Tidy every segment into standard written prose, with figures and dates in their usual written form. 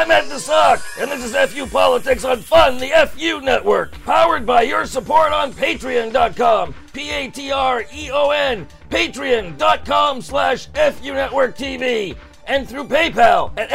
I'm Ed the Sock, and this is FU Politics on Fun, the FU Network, powered by your support on Patreon.com, Patreon, Patreon.com/FU Network TV, and through PayPal at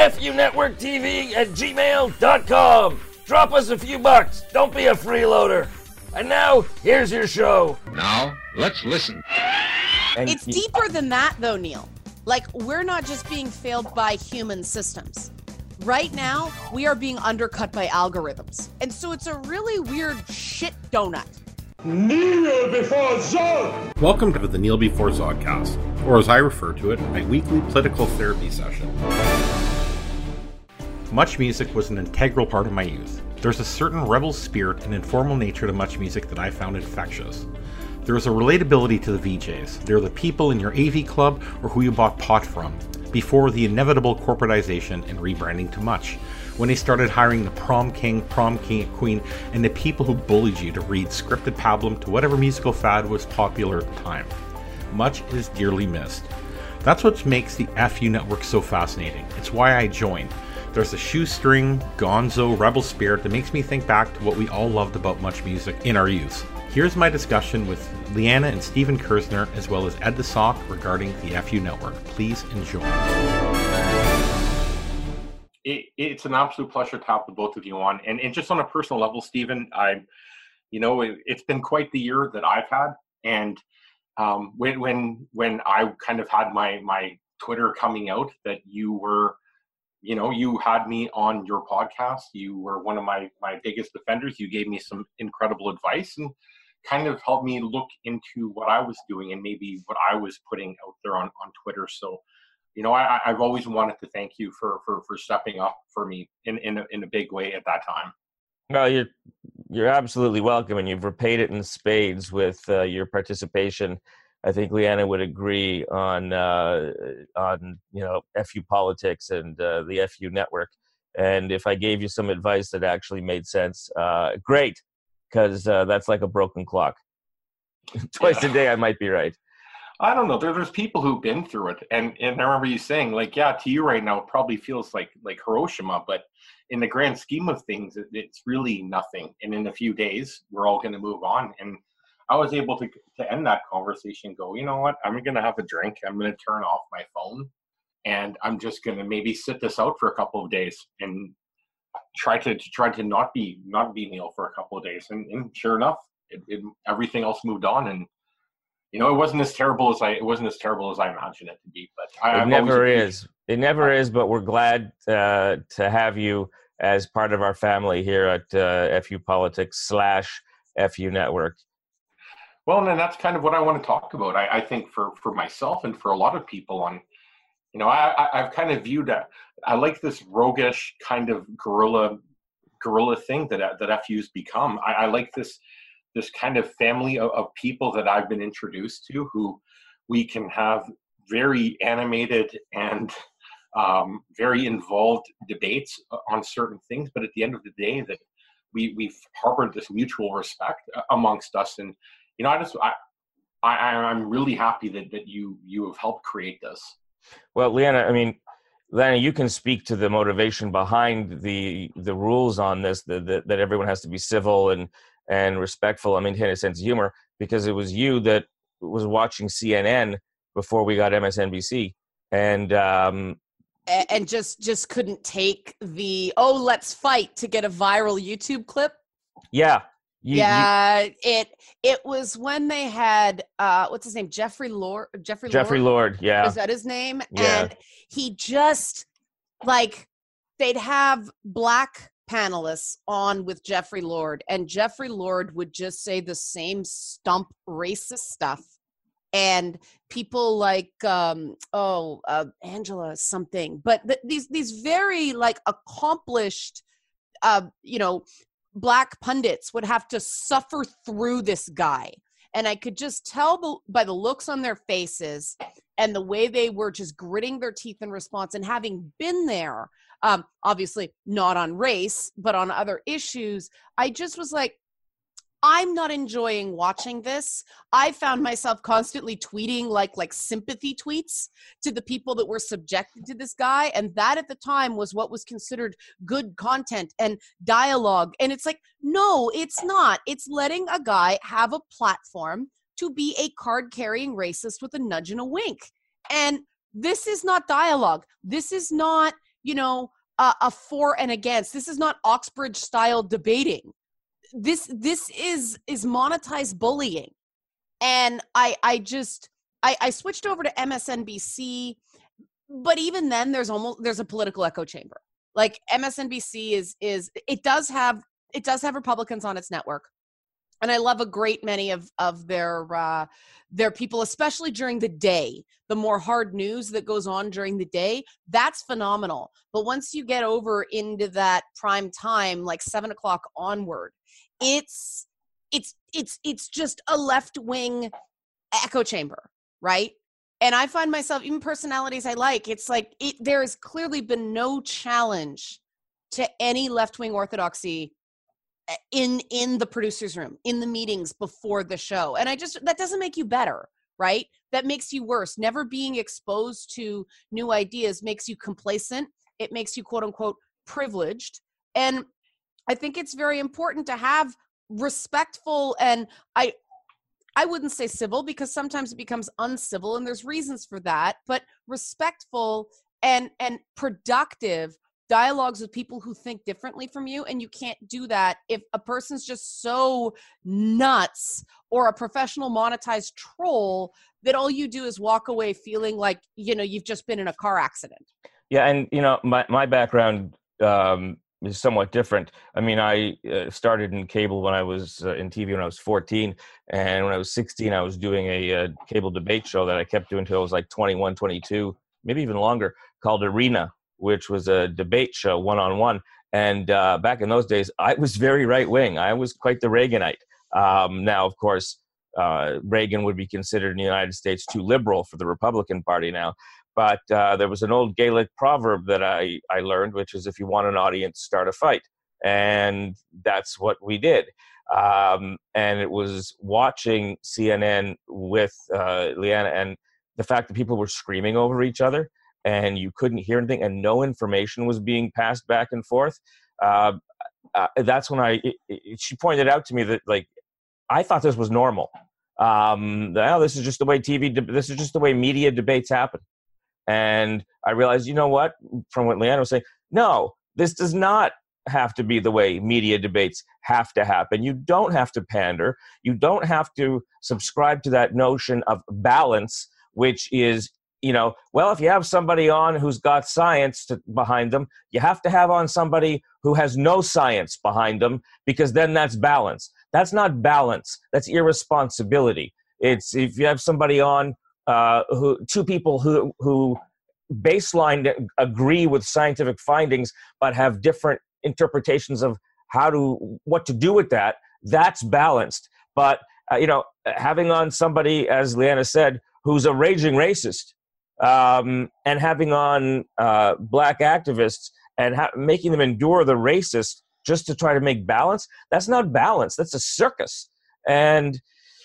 FUNetworkTV@gmail.com. Drop us a few bucks, don't be a freeloader. And now, here's your show. Now, let's listen. It's deeper than that, though, Neil. Like, we're not just being failed by human systems. Right now, we are being undercut by algorithms. And so it's a really weird shit donut. Kneel before Zod! Welcome to the Kneel Before Zodcast, or as I refer to it, my weekly political therapy session. Much music was an integral part of my youth. There's a certain rebel spirit and informal nature to much music that I found infectious. There is a relatability to the VJs. They're the people in your AV club or who you bought pot from, before the inevitable corporatization and rebranding to Much, when they started hiring the prom king, queen, and the people who bullied you to read scripted pablum to whatever musical fad was popular at the time. Much is dearly missed. That's what makes the FU Network so fascinating. It's why I joined. There's a shoestring, gonzo, rebel spirit that makes me think back to what we all loved about Much music in our youth. Here's my discussion with Leanna and Stephen Kersner, as well as Ed the Sock, regarding the FU Network. Please enjoy. It's an absolute pleasure to have the both of you on. And just on a personal level, Stephen, it's been quite the year that I've had. And when I kind of had my Twitter coming out that you were, you had me on your podcast. You were one of my biggest defenders. You gave me some incredible advice and kind of helped me look into what I was doing and maybe what I was putting out there on Twitter. So, I've always wanted to thank you for stepping up for me in a big way at that time. Well, you're absolutely welcome, and you've repaid it in spades with your participation. I think Leanna would agree on FU Politics and the FU Network. And if I gave you some advice that actually made sense, great, because that's like a broken clock. Twice a day, I might be right. I don't know. There's people who've been through it, and I remember you saying, to you right now, it probably feels like Hiroshima, but in the grand scheme of things, it's really nothing. And in a few days, we're all going to move on. And I was able to end that conversation and go, you know what? I'm going to have a drink. I'm going to turn off my phone, and I'm just going to maybe sit this out for a couple of days and try to not be Neil for a couple of days. And sure enough, everything else moved on, and it wasn't as terrible as I imagined it to be. But it never is. It never is. But we're glad to have you as part of our family here at FU Politics /FU Network. Well, and that's kind of what I want to talk about. I think for myself and for a lot of people I've kind of viewed I like this roguish kind of guerrilla thing that FU's become. I like this kind of family of people that I've been introduced to, who we can have very animated and very involved debates on certain things, but at the end of the day that we've harbored this mutual respect amongst us. And I'm really happy that you have helped create this. Well, Leanna, you can speak to the motivation behind the rules on this, that everyone has to be civil and respectful. In a sense of humor, because it was you that was watching CNN before we got MSNBC, and just couldn't take the let's fight to get a viral YouTube clip. Yeah. It was when they had what's his name? Jeffrey Lord. Yeah. Is that his name? Yeah. And he just they'd have black panelists on with Jeffrey Lord, and Jeffrey Lord would just say the same stump racist stuff. And people like Angela something, but these very accomplished black pundits would have to suffer through this guy. And I could just tell by the looks on their faces and the way they were just gritting their teeth in response, and having been there, obviously not on race, but on other issues, I just was like, I'm not enjoying watching this. I found myself constantly tweeting like sympathy tweets to the people that were subjected to this guy. And that at the time was what was considered good content and dialogue. And it's like, no, it's not. It's letting a guy have a platform to be a card-carrying racist with a nudge and a wink. And this is not dialogue. This is not, a for and against. This is not Oxbridge style debating. This is monetized bullying. And I switched over to MSNBC, but even then there's a political echo chamber. Like MSNBC is it does have Republicans on its network. And I love a great many of their people, especially during the day, the more hard news that goes on during the day, that's phenomenal. But once you get over into that prime time, like 7 o'clock onward, it's just a left-wing echo chamber, right? And I find myself, even personalities I like, it's like there has clearly been no challenge to any left-wing orthodoxy in the producer's room, in the meetings before the show. And that doesn't make you better, right? That makes you worse. Never being exposed to new ideas makes you complacent. It makes you, quote unquote, privileged. And I think it's very important to have respectful, and I wouldn't say civil, because sometimes it becomes uncivil and there's reasons for that, but respectful and productive dialogues with people who think differently from you. And you can't do that if a person's just so nuts or a professional monetized troll that all you do is walk away feeling like, you've just been in a car accident. Yeah. And, my background is somewhat different. I mean, I started in cable when I was in TV when I was 14. And when I was 16, I was doing a cable debate show that I kept doing until I was like 21, 22, maybe even longer, called Arena, which was a debate show, one-on-one. And back in those days, I was very right-wing. I was quite the Reaganite. Now, of course, Reagan would be considered in the United States too liberal for the Republican Party now. But there was an old Gaelic proverb that I learned, which is, if you want an audience, start a fight. And that's what we did. And it was watching CNN with Leanna, and the fact that people were screaming over each other and you couldn't hear anything and no information was being passed back and forth. That's when she pointed out to me that, like, I thought this was normal. This is just the way this is just the way media debates happen. And I realized, what, from what Leanna was saying, no, this does not have to be the way media debates have to happen. You don't have to pander. You don't have to subscribe to that notion of balance, which is, if you have somebody on who's got science behind them, you have to have on somebody who has no science behind them, because then that's balance. That's not balance. That's irresponsibility. It's if you have somebody on two people who baseline agree with scientific findings but have different interpretations of what to do with that, that's balanced. But having on somebody, as Leanna said, who's a raging racist, and having on black activists and making them endure the racist just to try to make balance, that's not balance. That's a circus. And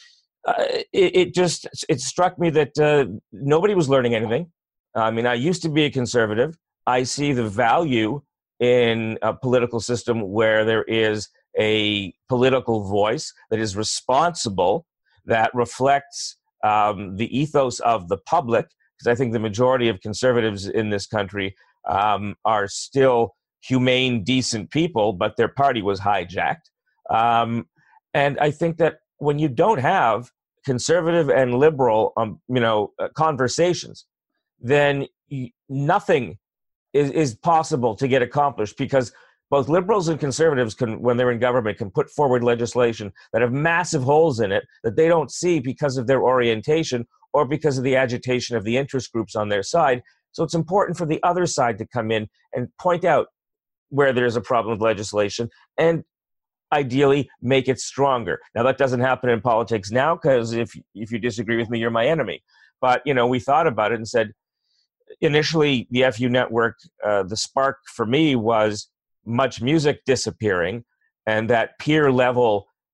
it struck me that nobody was learning anything. I mean, I used to be a conservative. I see the value in a political system where there is a political voice that is responsible, that reflects the ethos of the public, because I think the majority of conservatives in this country are still humane, decent people, but their party was hijacked. And I think that when you don't have conservative and liberal, conversations, then nothing is possible to get accomplished, because both liberals and conservatives can, when they're in government, can put forward legislation that have massive holes in it that they don't see because of their orientation or because of the agitation of the interest groups on their side. So it's important for the other side to come in and point out where there's a problem with legislation and ideally make it stronger. Now, that doesn't happen in politics now, because if you disagree with me, you're my enemy. But, we thought about it and said, initially, the FU network, the spark for me was Much Music disappearing, and that peer level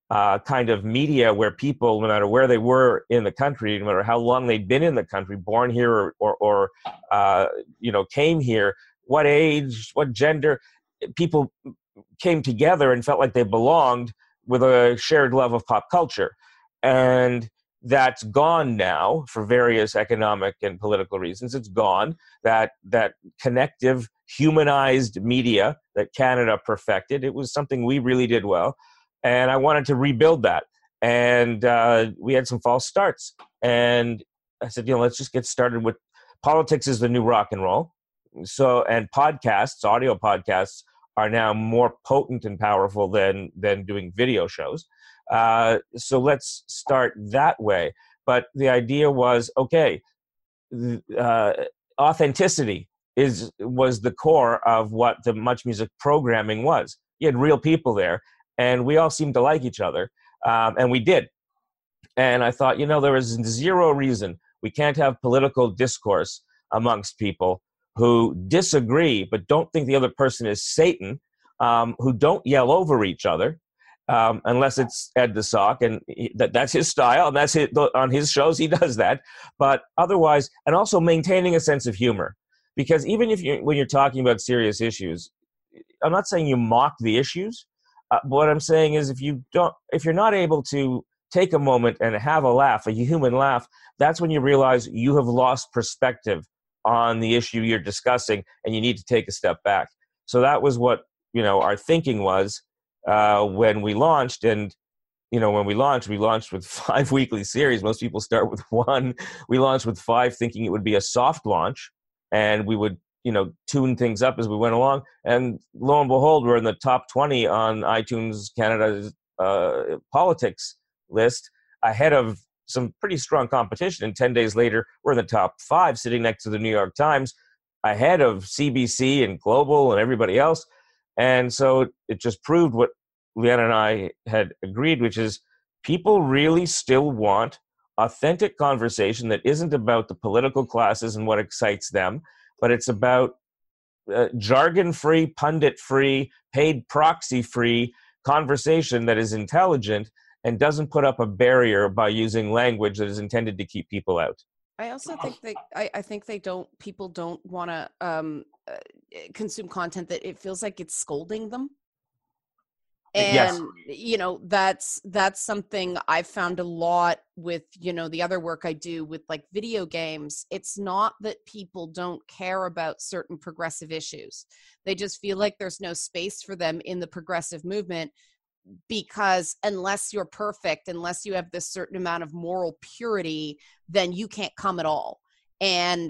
kind of media where people, no matter where they were in the country, no matter how long they'd been in the country, born here or came here, what age, what gender, people came together and felt like they belonged with a shared love of pop culture. And that's gone now for various economic and political reasons. It's gone. That connective, humanized media that Canada perfected, it was something we really did well. And I wanted to rebuild that. And we had some false starts. And I said, let's just get started with politics is the new rock and roll. So, and podcasts, audio podcasts, are now more potent and powerful than doing video shows. So let's start that way. But the idea was, okay, authenticity was the core of what the Much Music programming was. You had real people there, and we all seemed to like each other, and we did. And I thought, there was zero reason we can't have political discourse amongst people who disagree but don't think the other person is Satan, who don't yell over each other, unless it's Ed the Sock, and that's his style, and that's on his shows he does that. But otherwise, and also maintaining a sense of humor, because even when you're talking about serious issues, I'm not saying you mock the issues. But what I'm saying is, if you're not able to take a moment and have a laugh, a human laugh, that's when you realize you have lost perspective on the issue you're discussing, and you need to take a step back. So that was what our thinking was when we launched. And when we launched with 5 weekly series. Most people start with 1. We launched with 5, thinking it would be a soft launch, and we would tune things up as we went along. And lo and behold, we're in the top 20 on iTunes Canada's politics list, ahead of some pretty strong competition. And 10 days later, we're in the top 5, sitting next to the New York Times, ahead of CBC and Global and everybody else. And so it just proved what Leanna and I had agreed, which is people really still want authentic conversation that isn't about the political classes and what excites them, but it's about jargon-free, pundit-free, paid proxy-free conversation that is intelligent and doesn't put up a barrier by using language that is intended to keep people out. I also think people don't want to consume content that it feels like it's scolding them. And, Yes. That's something I've found a lot with, the other work I do with like video games. It's not that people don't care about certain progressive issues. They just feel like there's no space for them in the progressive movement, because unless you're perfect, unless you have this certain amount of moral purity, then you can't come at all. And,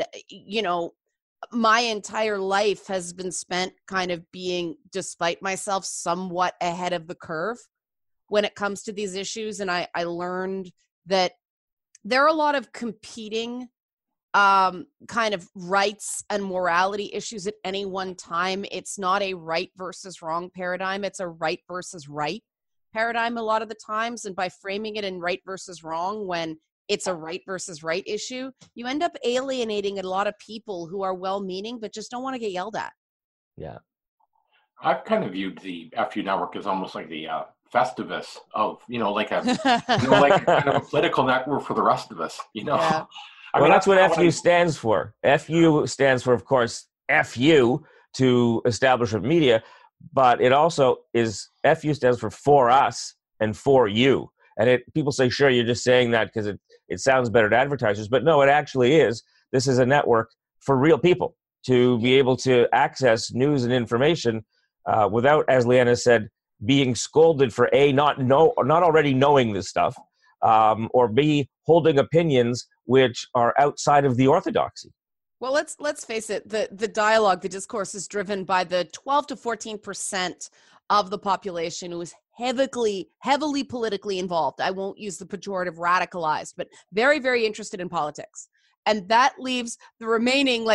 my entire life has been spent kind of being, despite myself, somewhat ahead of the curve when it comes to these issues. And I learned that there are a lot of competing kind of rights and morality issues at any one time. It's not a right versus wrong paradigm. It's a right versus right paradigm a lot of the times. And by framing it in right versus wrong, when it's a right versus right issue, you end up alienating a lot of people who are well-meaning but just don't want to get yelled at. Yeah. I've kind of viewed the FU network as almost like the Festivus of, like a kind of a political network for the rest of us, Yeah. Well, that's what FU stands for. FU stands for, of course, FU, to establishment media, but it also is, FU stands for us and for you. And people say, sure, you're just saying that because it sounds better to advertisers. But no, it actually is. This is a network for real people to be able to access news and information without, as Leanna said, being scolded for A, not already knowing this stuff, or B, holding opinions which are outside of the orthodoxy. Well, let's face it, the dialogue, the discourse is driven by the 12 to 14% of the population who is heavily politically involved. I won't use the pejorative radicalized, but very, very interested in politics. And that leaves the remaining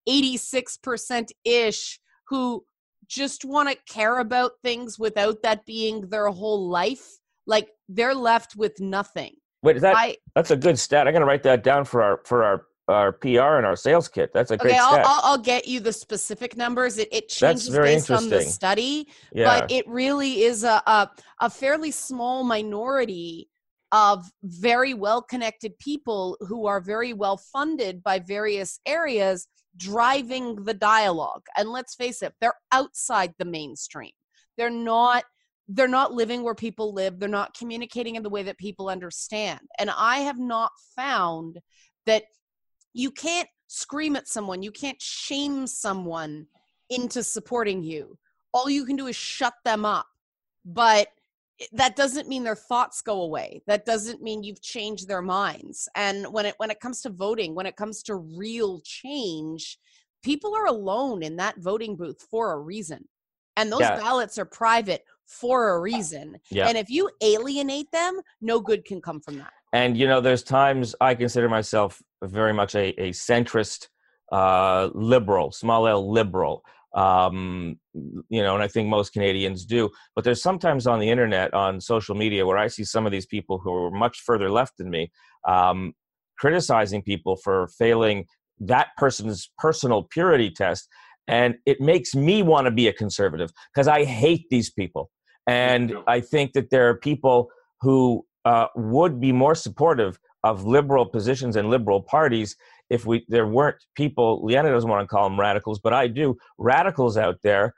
86%-ish who just want to care about things without that being their whole life. They're left with nothing. Wait, that's a good stat. I'm going to write that down for our PR and our sales kit. That's a great Okay, step. I'll get you the specific numbers. It changes very based on the interesting. study, Yeah. but it really is a fairly small minority of very well-connected people who are very well funded by various areas driving the dialogue. And let's face it, they're outside the mainstream. They're not living where people live. They're not communicating in the way that people understand. And I have not found that you can't scream at someone, you can't shame someone into supporting you. All you can do is shut them up. But that doesn't mean their thoughts go away. That doesn't mean you've changed their minds. And when it comes to voting, when it comes to real change, people are alone in that voting booth for a reason. And those ballots are private for a reason. Yeah. And if you alienate them, no good can come from that. And, there's times I consider myself very much a centrist liberal, small L liberal. And I think most Canadians do. But there's sometimes on the internet, on social media, where I see some of these people who are much further left than me, criticizing people for failing that person's personal purity test. And it makes me want to be a conservative because I hate these people. And I think that there are people who would be more supportive of liberal positions and liberal parties if there weren't people, Leanna doesn't want to call them radicals, but I do, radicals out there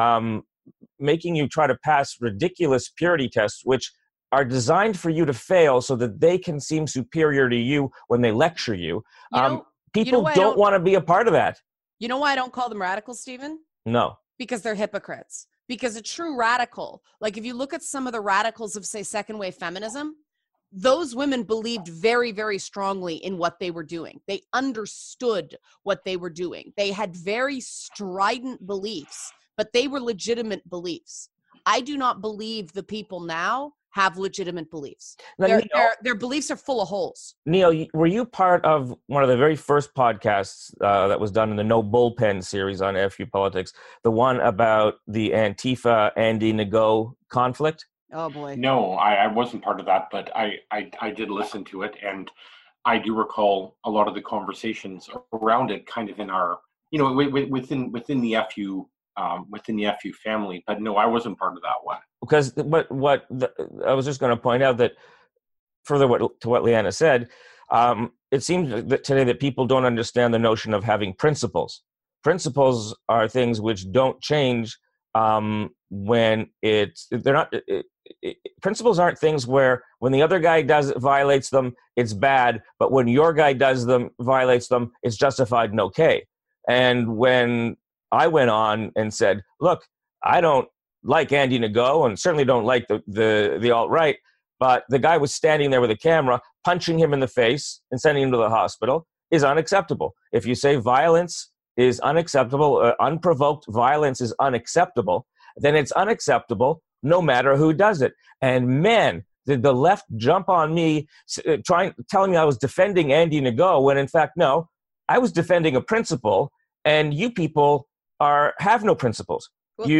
making you try to pass ridiculous purity tests, which are designed for you to fail so that they can seem superior to you when they lecture you. People don't want to be a part of that. You know why I don't call them radicals, Stephen? No. Because they're hypocrites. Because a true radical, like if you look at some of the radicals of, say, second wave feminism, those women believed very, very strongly in what they were doing. They understood what they were doing. They had very strident beliefs, but they were legitimate beliefs. I do not believe the people now have legitimate beliefs. Their beliefs are full of holes. Neil, were you part of one of the very first podcasts that was done in the No Bullpen series on FU Politics, the one about the Antifa Andy Ngo conflict? Oh boy. No, I wasn't part of that, but I did listen to it, and I do recall a lot of the conversations around it, kind of in our, within the FU family. But no, I wasn't part of that one. Because I was just going to point out that further to what Leanna said, it seems that today that people don't understand the notion of having principles. Principles are things which don't change when principles aren't things where when the other guy violates them, it's bad, but when your guy violates them, it's justified and okay. And when I went on and said, look, I don't like Andy Ngo and certainly don't like the alt-right, but the guy was standing there with a camera, punching him in the face and sending him to the hospital is unacceptable. If you say violence is unacceptable, unprovoked violence is unacceptable, then it's unacceptable no matter who does it. And man, did the left jump on me telling me I was defending Andy Ngo when in fact, no, I was defending a principle, and you people have no principles. Well,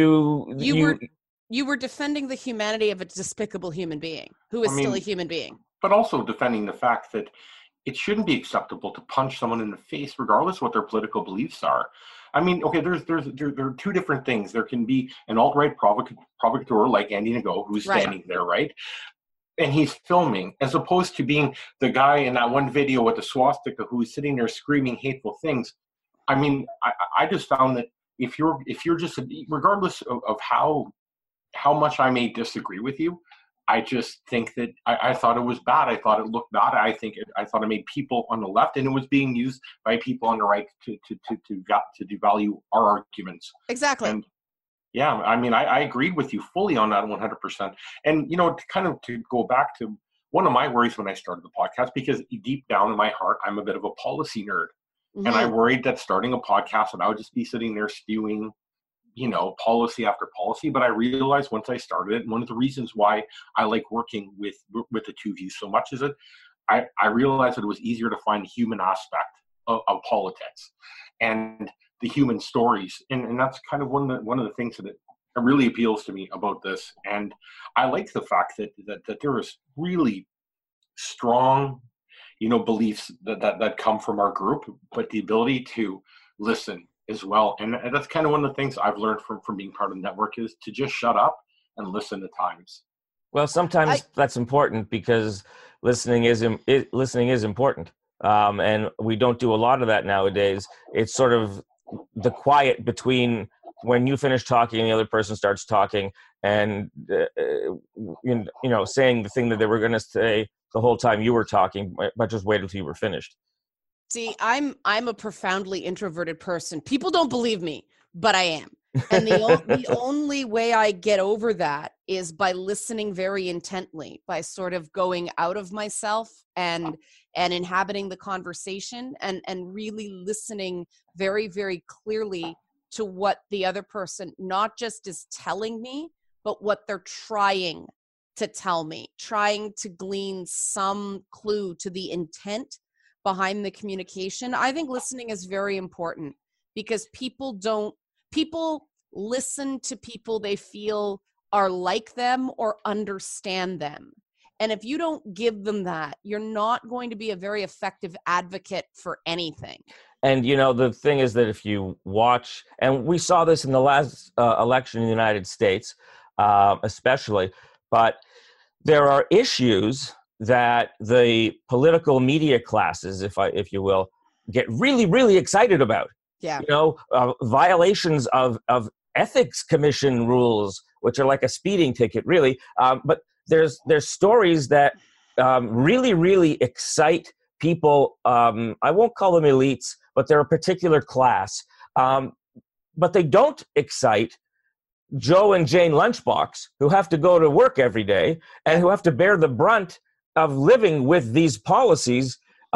you were defending the humanity of a despicable human being who is still a human being. But also defending the fact that it shouldn't be acceptable to punch someone in the face, regardless of what their political beliefs are. I mean, okay, there are two different things. There can be an alt-right provocateur like Andy Ngo, who's standing there, right? And he's filming, as opposed to being the guy in that one video with the swastika who's sitting there screaming hateful things. I mean, I just found that if you're just, regardless of how much I may disagree with you, I just think that I thought it was bad. I thought it looked bad. I thought it made people on the left, and it was being used by people on the right to devalue our arguments. Exactly. And yeah, I mean, I agreed with you fully on that 100%. And to go back to one of my worries when I started the podcast, because deep down in my heart, I'm a bit of a policy nerd, and I worried that starting a podcast and I would just be sitting there spewing policy after policy. But I realized once I started it, and one of the reasons why I like working with the two views so much is that I realized that it was easier to find the human aspect of politics and the human stories. And that's kind of one of the things that really appeals to me about this. And I like the fact that there is really strong, beliefs that come from our group, but the ability to listen as well. And that's kind of one of the things I've learned from being part of the network, is to just shut up and listen at times. Well, sometimes that's important, because listening is important, and we don't do a lot of that nowadays. It's sort of the quiet between when you finish talking and the other person starts talking, and saying the thing that they were going to say the whole time you were talking, but just wait until you were finished. See, I'm a profoundly introverted person. People don't believe me, but I am. And the only way I get over that is by listening very intently, by sort of going out of myself and inhabiting the conversation and really listening very, very clearly to what the other person not just is telling me, but what they're trying to tell me, trying to glean some clue to the intent behind the communication. I think listening is very important, because people listen to people they feel are like them or understand them. And if you don't give them that, you're not going to be a very effective advocate for anything. And, the thing is that if you watch, and we saw this in the last election in the United States, especially, but there are issues that the political media classes, if you will, get really, really excited about. Yeah. Violations of ethics commission rules, which are like a speeding ticket, really. But there's stories that really, really excite people. I won't call them elites, but they're a particular class. But they don't excite Joe and Jane Lunchbox, who have to go to work every day and who have to bear the brunt of living with these policies.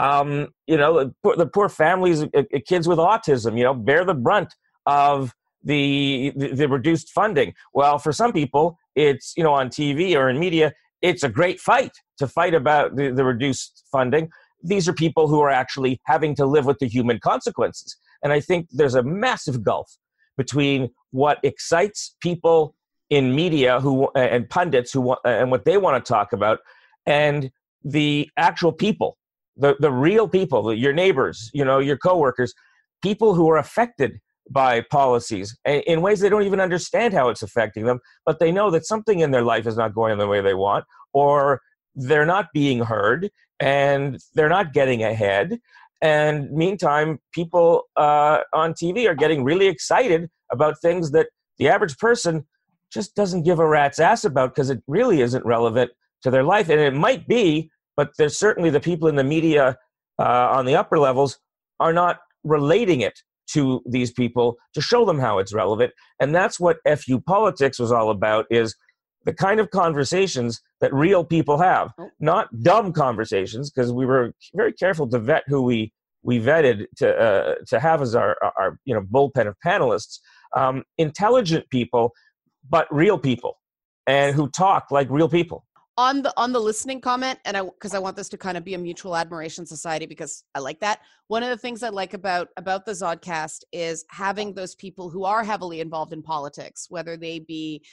The poor families, kids with autism, bear the brunt of the reduced funding. Well, for some people, it's, on TV or in media, it's a great fight to fight about the reduced funding. These are people who are actually having to live with the human consequences. And I think there's a massive gulf between what excites people in media and pundits and what they want to talk about, and the actual people, the real people, your neighbors, your coworkers, people who are affected by policies in ways they don't even understand how it's affecting them, but they know that something in their life is not going the way they want, or they're not being heard, and they're not getting ahead. And meantime, people on TV are getting really excited about things that the average person just doesn't give a rat's ass about, because it really isn't relevant to their life. And it might be, but there's certainly the people in the media on the upper levels are not relating it to these people to show them how it's relevant. And that's what FU Politics was all about, is the kind of conversations that real people have, not dumb conversations, because we were very careful to vet who we vetted to have as our bullpen of panelists. Intelligent people, but real people, and who talk like real people. On the listening comment, and because I want this to kind of be a mutual admiration society, because I like that. One of the things I like about the Zodcast is having those people who are heavily involved in politics, whether they be,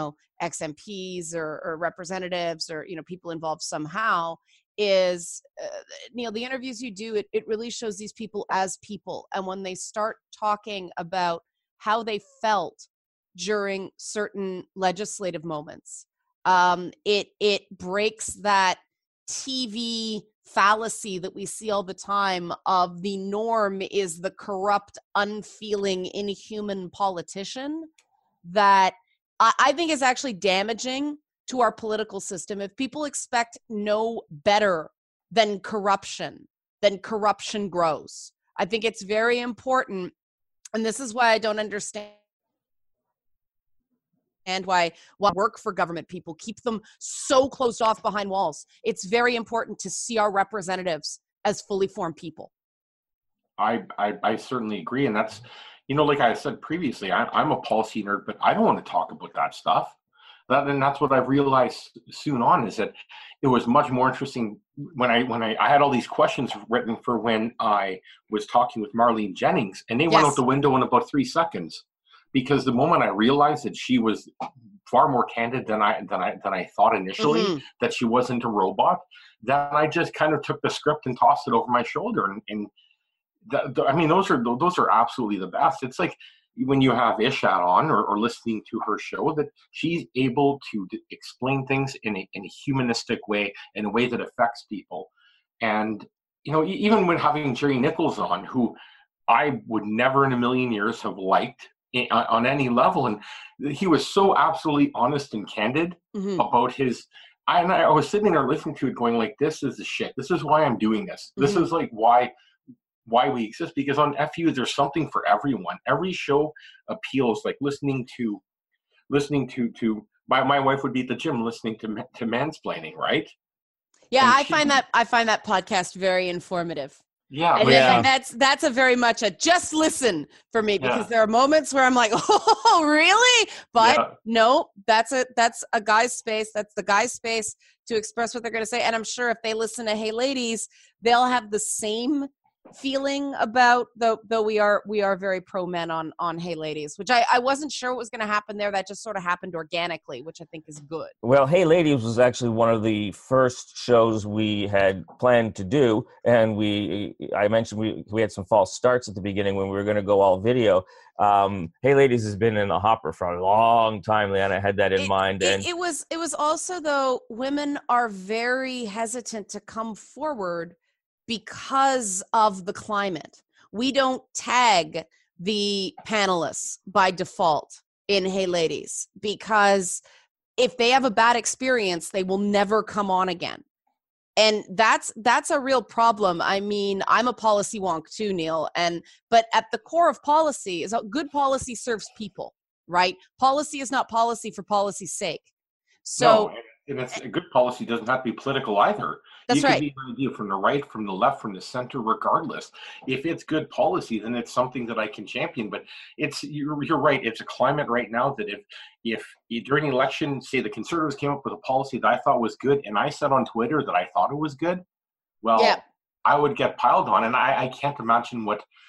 ex-MPs or representatives or, people involved somehow, is, Neil, the interviews you do, it really shows these people as people. And when they start talking about how they felt during certain legislative moments, it breaks that TV fallacy that we see all the time of the norm is the corrupt, unfeeling, inhuman politician, that I think is actually damaging to our political system. If people expect no better than corruption, then corruption grows. I think it's very important, and this is why I don't understand and why work for government people keep them so closed off behind walls. It's very important to see our representatives as fully formed people. I certainly agree. And that's, like I said previously, I'm a policy nerd, but I don't want to talk about that stuff. And that's what I've realized soon on, is that it was much more interesting when I had all these questions written for when I was talking with Marlene Jennings, and they went out the window in about 3 seconds. Because the moment I realized that she was far more candid than I thought initially, that she wasn't a robot, then I just kind of took the script and tossed it over my shoulder. And I mean, those are absolutely the best. It's like when you have Ishat on or listening to her show, that she's able to explain things in a humanistic way, in a way that affects people. And, you know, even when having Jerry Nichols on, who I would never in a million years have liked on any level. And he was so absolutely honest and candid about his, I was sitting there listening to it going like, this is the shit. This is why I'm doing this. This is like why we exist, because on FU there's something for everyone. Every show appeals, like listening to my wife would be at the gym listening to mansplaining, right? Yeah, I find that podcast very informative. Yeah, and that's a very much a just listen for me, because there are moments where I'm like, oh, really? But no, that's a guy's space. That's the guy's space to express what they're going to say. And I'm sure if they listen to Hey Ladies, they'll have the same feeling about, though we are very pro men on Hey Ladies, which I wasn't sure what was going to happen there. That just sort of happened organically, which I think is good. Well, Hey Ladies was actually one of the first shows we had planned to do, and I mentioned we had some false starts at the beginning when we were going to go all video. Hey Ladies has been in the hopper for a long time, Leanna. I had that in mind. And it was also, though, women are very hesitant to come forward because of the climate. We don't tag the panelists by default in Hey Ladies, because if they have a bad experience, they will never come on again. And that's a real problem. I mean, I'm a policy wonk too, Neil. But at the core of policy is good policy serves people, right? Policy is not policy for policy's sake. So, and it's a good policy doesn't have to be political either. That's right. You can be an idea from the right, from the left, from the center, regardless. If it's good policy, then it's something that I can champion. But you're right. It's a climate right now that if during an election, say the Conservatives came up with a policy that I thought was good, and I said on Twitter that I thought it was good, well, I would get piled on. And I can't imagine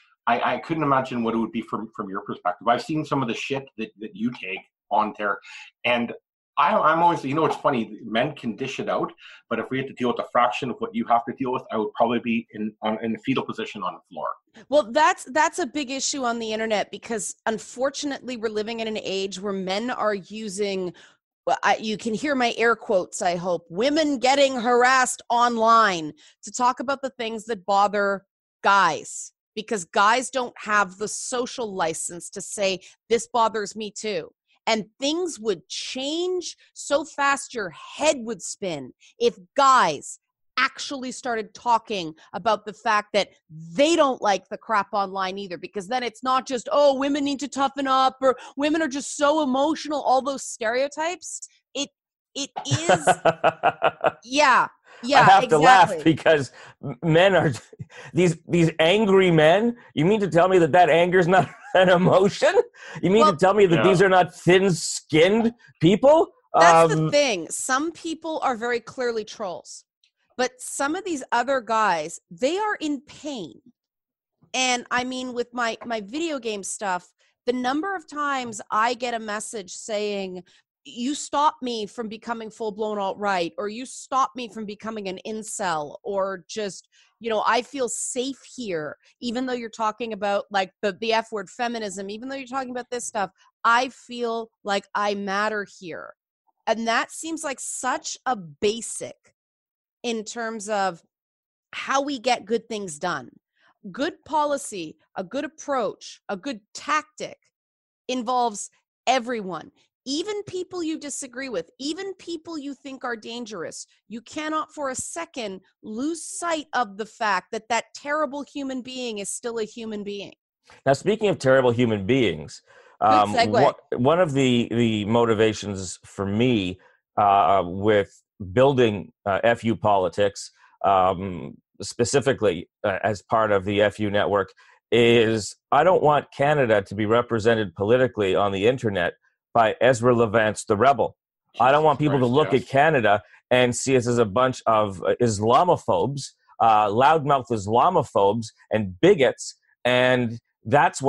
I couldn't imagine what it would be from your perspective. I've seen some of the shit that you take on there, and I'm always, you know, it's funny, men can dish it out, but if we had to deal with a fraction of what you have to deal with, I would probably be in the fetal position on the floor. Well, that's a big issue on the internet, because unfortunately we're living in an age where men are using, you can hear my air quotes, I hope, women getting harassed online to talk about the things that bother guys, because guys don't have the social license to say, this bothers me too. And things would change so fast your head would spin if guys actually started talking about the fact that they don't like the crap online either. Because then it's not just, oh, women need to toughen up, or women are just so emotional, all those stereotypes. It is, yeah, I have to laugh because men are these angry men. You mean to tell me that anger is not an emotion? You mean to tell me that these are not thin-skinned people? That's the thing. Some people are very clearly trolls, but some of these other guys, they are in pain. And I mean, with my video game stuff, the number of times I get a message saying, you stop me from becoming full-blown alt-right, or you stop me from becoming an incel, or just, you know, I feel safe here, even though you're talking about like the F word feminism, even though you're talking about this stuff, I feel like I matter here. And that seems like such a basic in terms of how we get good things done. Good policy, a good approach, a good tactic involves everyone. Even people you disagree with, even people you think are dangerous, you cannot for a second lose sight of the fact that terrible human being is still a human being. Now, speaking of terrible human beings, one of the motivations for me with building FU politics, specifically as part of the FU network, is I don't want Canada to be represented politically on the internet by Ezra Levant's The Rebel. I don't want people to look at Canada and see us as a bunch of Islamophobes, loudmouth Islamophobes and bigots. And that's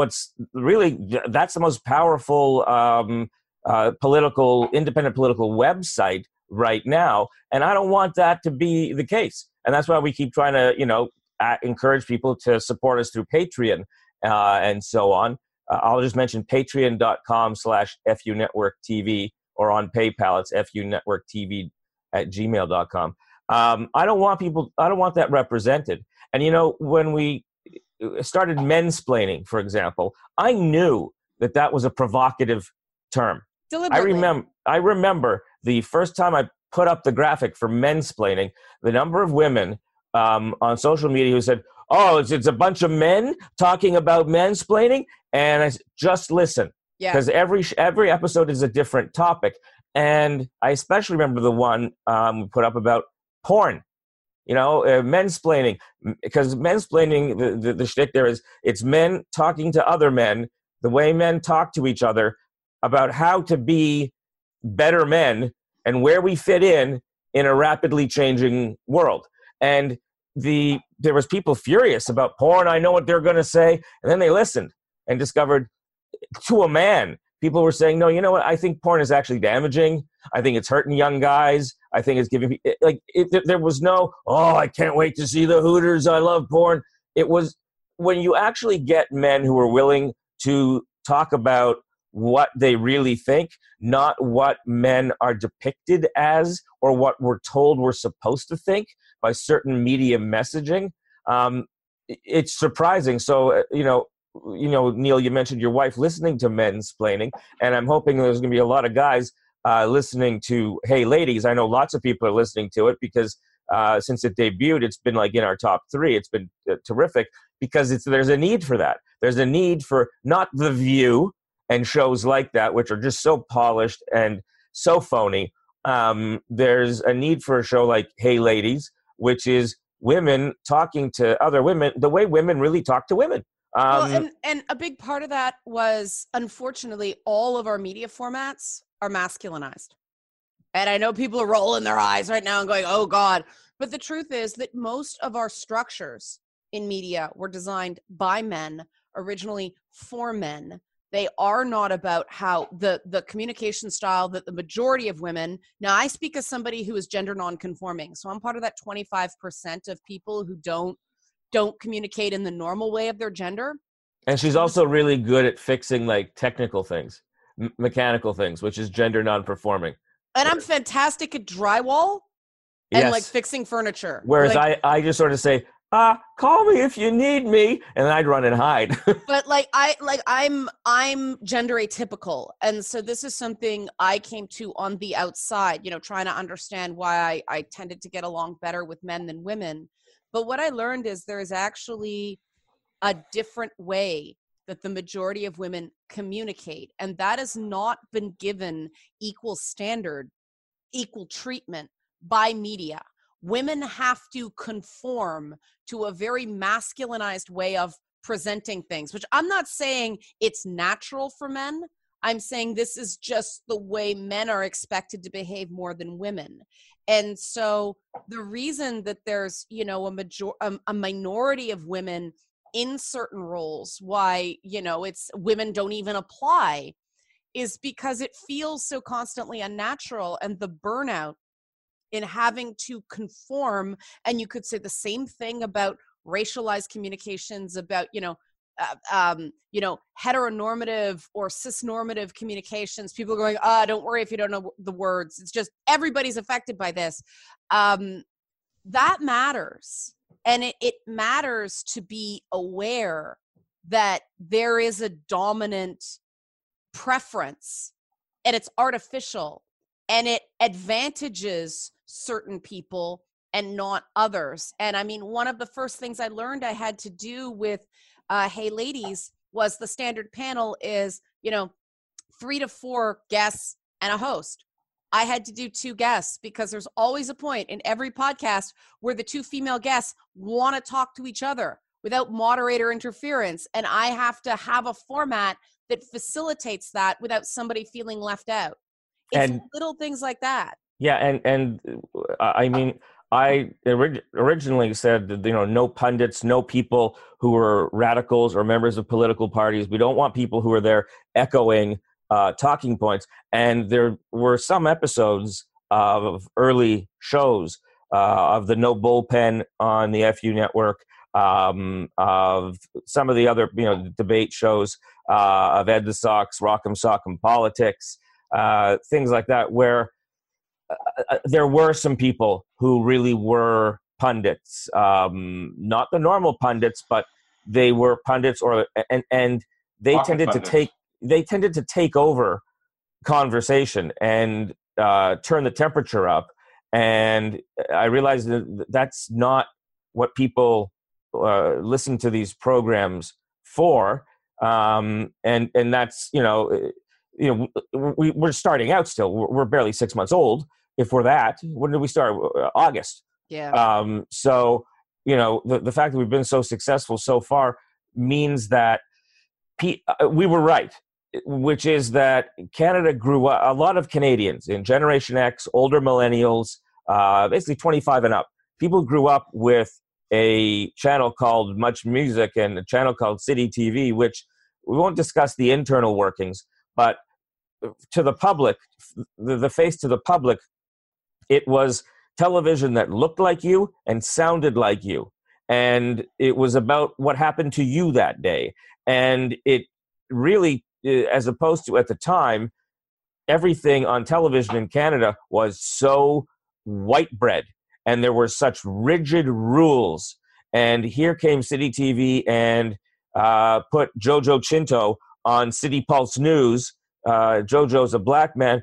the most powerful independent political website right now. And I don't want that to be the case. And that's why we keep trying to, encourage people to support us through Patreon and so on. I'll just mention patreon.com/FU Network TV, or on PayPal, it's funetworktv@gmail.com. I don't want that represented. And, when we started mensplaining, for example, I knew that was a provocative term. Deliberately. I remember the first time I put up the graphic for mensplaining, the number of women on social media who said, "Oh, it's a bunch of men talking about mansplaining," and I said, just listen, because every episode is a different topic. And I especially remember the one we put up about porn. Mensplaining, because mensplaining, the shtick there is it's men talking to other men, the way men talk to each other about how to be better men and where we fit in a rapidly changing world. And there was people furious about porn. I know what they're going to say. And then they listened and discovered, to a man, people were saying, no, you know what? I think porn is actually damaging. I think it's hurting young guys. I think it's giving, there was no, oh, I can't wait to see the Hooters. I love porn. It was when you actually get men who are willing to talk about what they really think, not what men are depicted as or what we're told we're supposed to think by certain media messaging. It's surprising. So, Neil, you mentioned your wife listening to mensplaining, and I'm hoping there's going to be a lot of guys listening to Hey Ladies. I know lots of people are listening to it because since it debuted, it's been in our top 3. It's been terrific because there's a need for that. There's a need for not The View and shows like that, which are just so polished and so phony. There's a need for a show like Hey Ladies, which is women talking to other women the way women really talk to women. And a big part of that was, unfortunately, all of our media formats are masculinized. And I know people are rolling their eyes right now and going, oh God. But the truth is that most of our structures in media were designed by men, originally for men. They are not about how the communication style that the majority of women, now I speak as somebody who is gender nonconforming. So I'm part of that 25% of people who don't communicate in the normal way of their gender. And she's also really good at fixing technical things, mechanical things, which is gender non-performing. And I'm fantastic at drywall and fixing furniture. Whereas I just sort of say, call me if you need me, and then I'd run and hide. But I'm gender atypical, and so this is something I came to on the outside, trying to understand why I tended to get along better with men than women. But what I learned is there is actually a different way that the majority of women communicate, and that has not been given equal standard, equal treatment by media. Women have to conform to a very masculinized way of presenting things, which I'm not saying it's natural for men. I'm saying this is just the way men are expected to behave more than women. And so the reason that there's, a minority of women in certain roles, why, it's women don't even apply, is because it feels so constantly unnatural, and the burnout in having to conform. And you could say the same thing about racialized communications, about, heteronormative or cisnormative communications. People are going, don't worry if you don't know the words. It's just everybody's affected by this. That matters. And it matters to be aware that there is a dominant preference, and it's artificial, and it advantages certain people and not others. And I mean, one of the first things I learned I had to do with Hey Ladies was the standard panel is, 3 to 4 guests and a host. I had to do 2 guests because there's always a point in every podcast where the 2 female guests want to talk to each other without moderator interference. And I have to have a format that facilitates that without somebody feeling left out. It's little things like that. Yeah. And I mean, I originally said that, no pundits, no people who are radicals or members of political parties. We don't want people who are there echoing talking points. And there were some episodes of early shows, of the No Bullpen on the FU network, of some of the other, debate shows, of Ed the Sox, Rock'em Sock'em Politics, things like that, where there were some people who really were pundits, not the normal pundits, but they were pundits, and they tended to take over conversation and turn the temperature up. And I realized that that's not what people listen to these programs for. And that's, we're starting out still. We're barely 6 months old. If we're that, when did we start? August. Yeah. So, the fact that we've been so successful so far means that we were right, which is that Canada grew up, a lot of Canadians in Generation X, older millennials, basically 25 and up. People grew up with a channel called Much Music and a channel called City TV, which we won't discuss the internal workings, but to the public, the face to the public, it was television that looked like you and sounded like you. And it was about what happened to you that day. And it really, as opposed to at the time, everything on television in Canada was so white bread and there were such rigid rules. And here came City TV and put Jojo Chinto on City Pulse News. Jojo's a black man.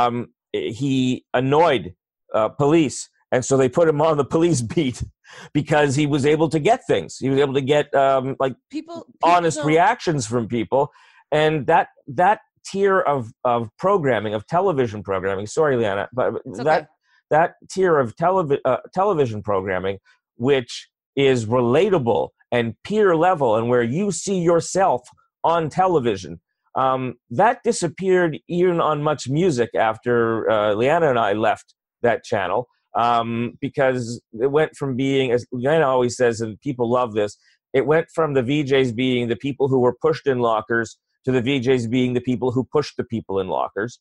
He annoyed police, and so they put him on the police beat because he was able to get things. He was able to get people honest reactions from people, and that tier of programming, of television programming. Sorry, Liana, but that tier of television programming, which is relatable and peer level, and where you see yourself on television. That disappeared even on Much Music after Liana and I left that channel, because it went from being, as Liana always says, and people love this, it went from the VJs being the people who were pushed in lockers to the VJs being the people who pushed the people in lockers.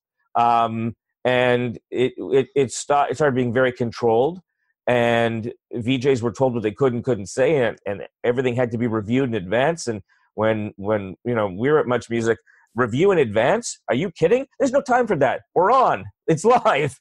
And it started being very controlled, and VJs were told what they could and couldn't say, and everything had to be reviewed in advance. And when we were at Much Music, review in advance? Are you kidding? There's no time for that. We're on. It's live.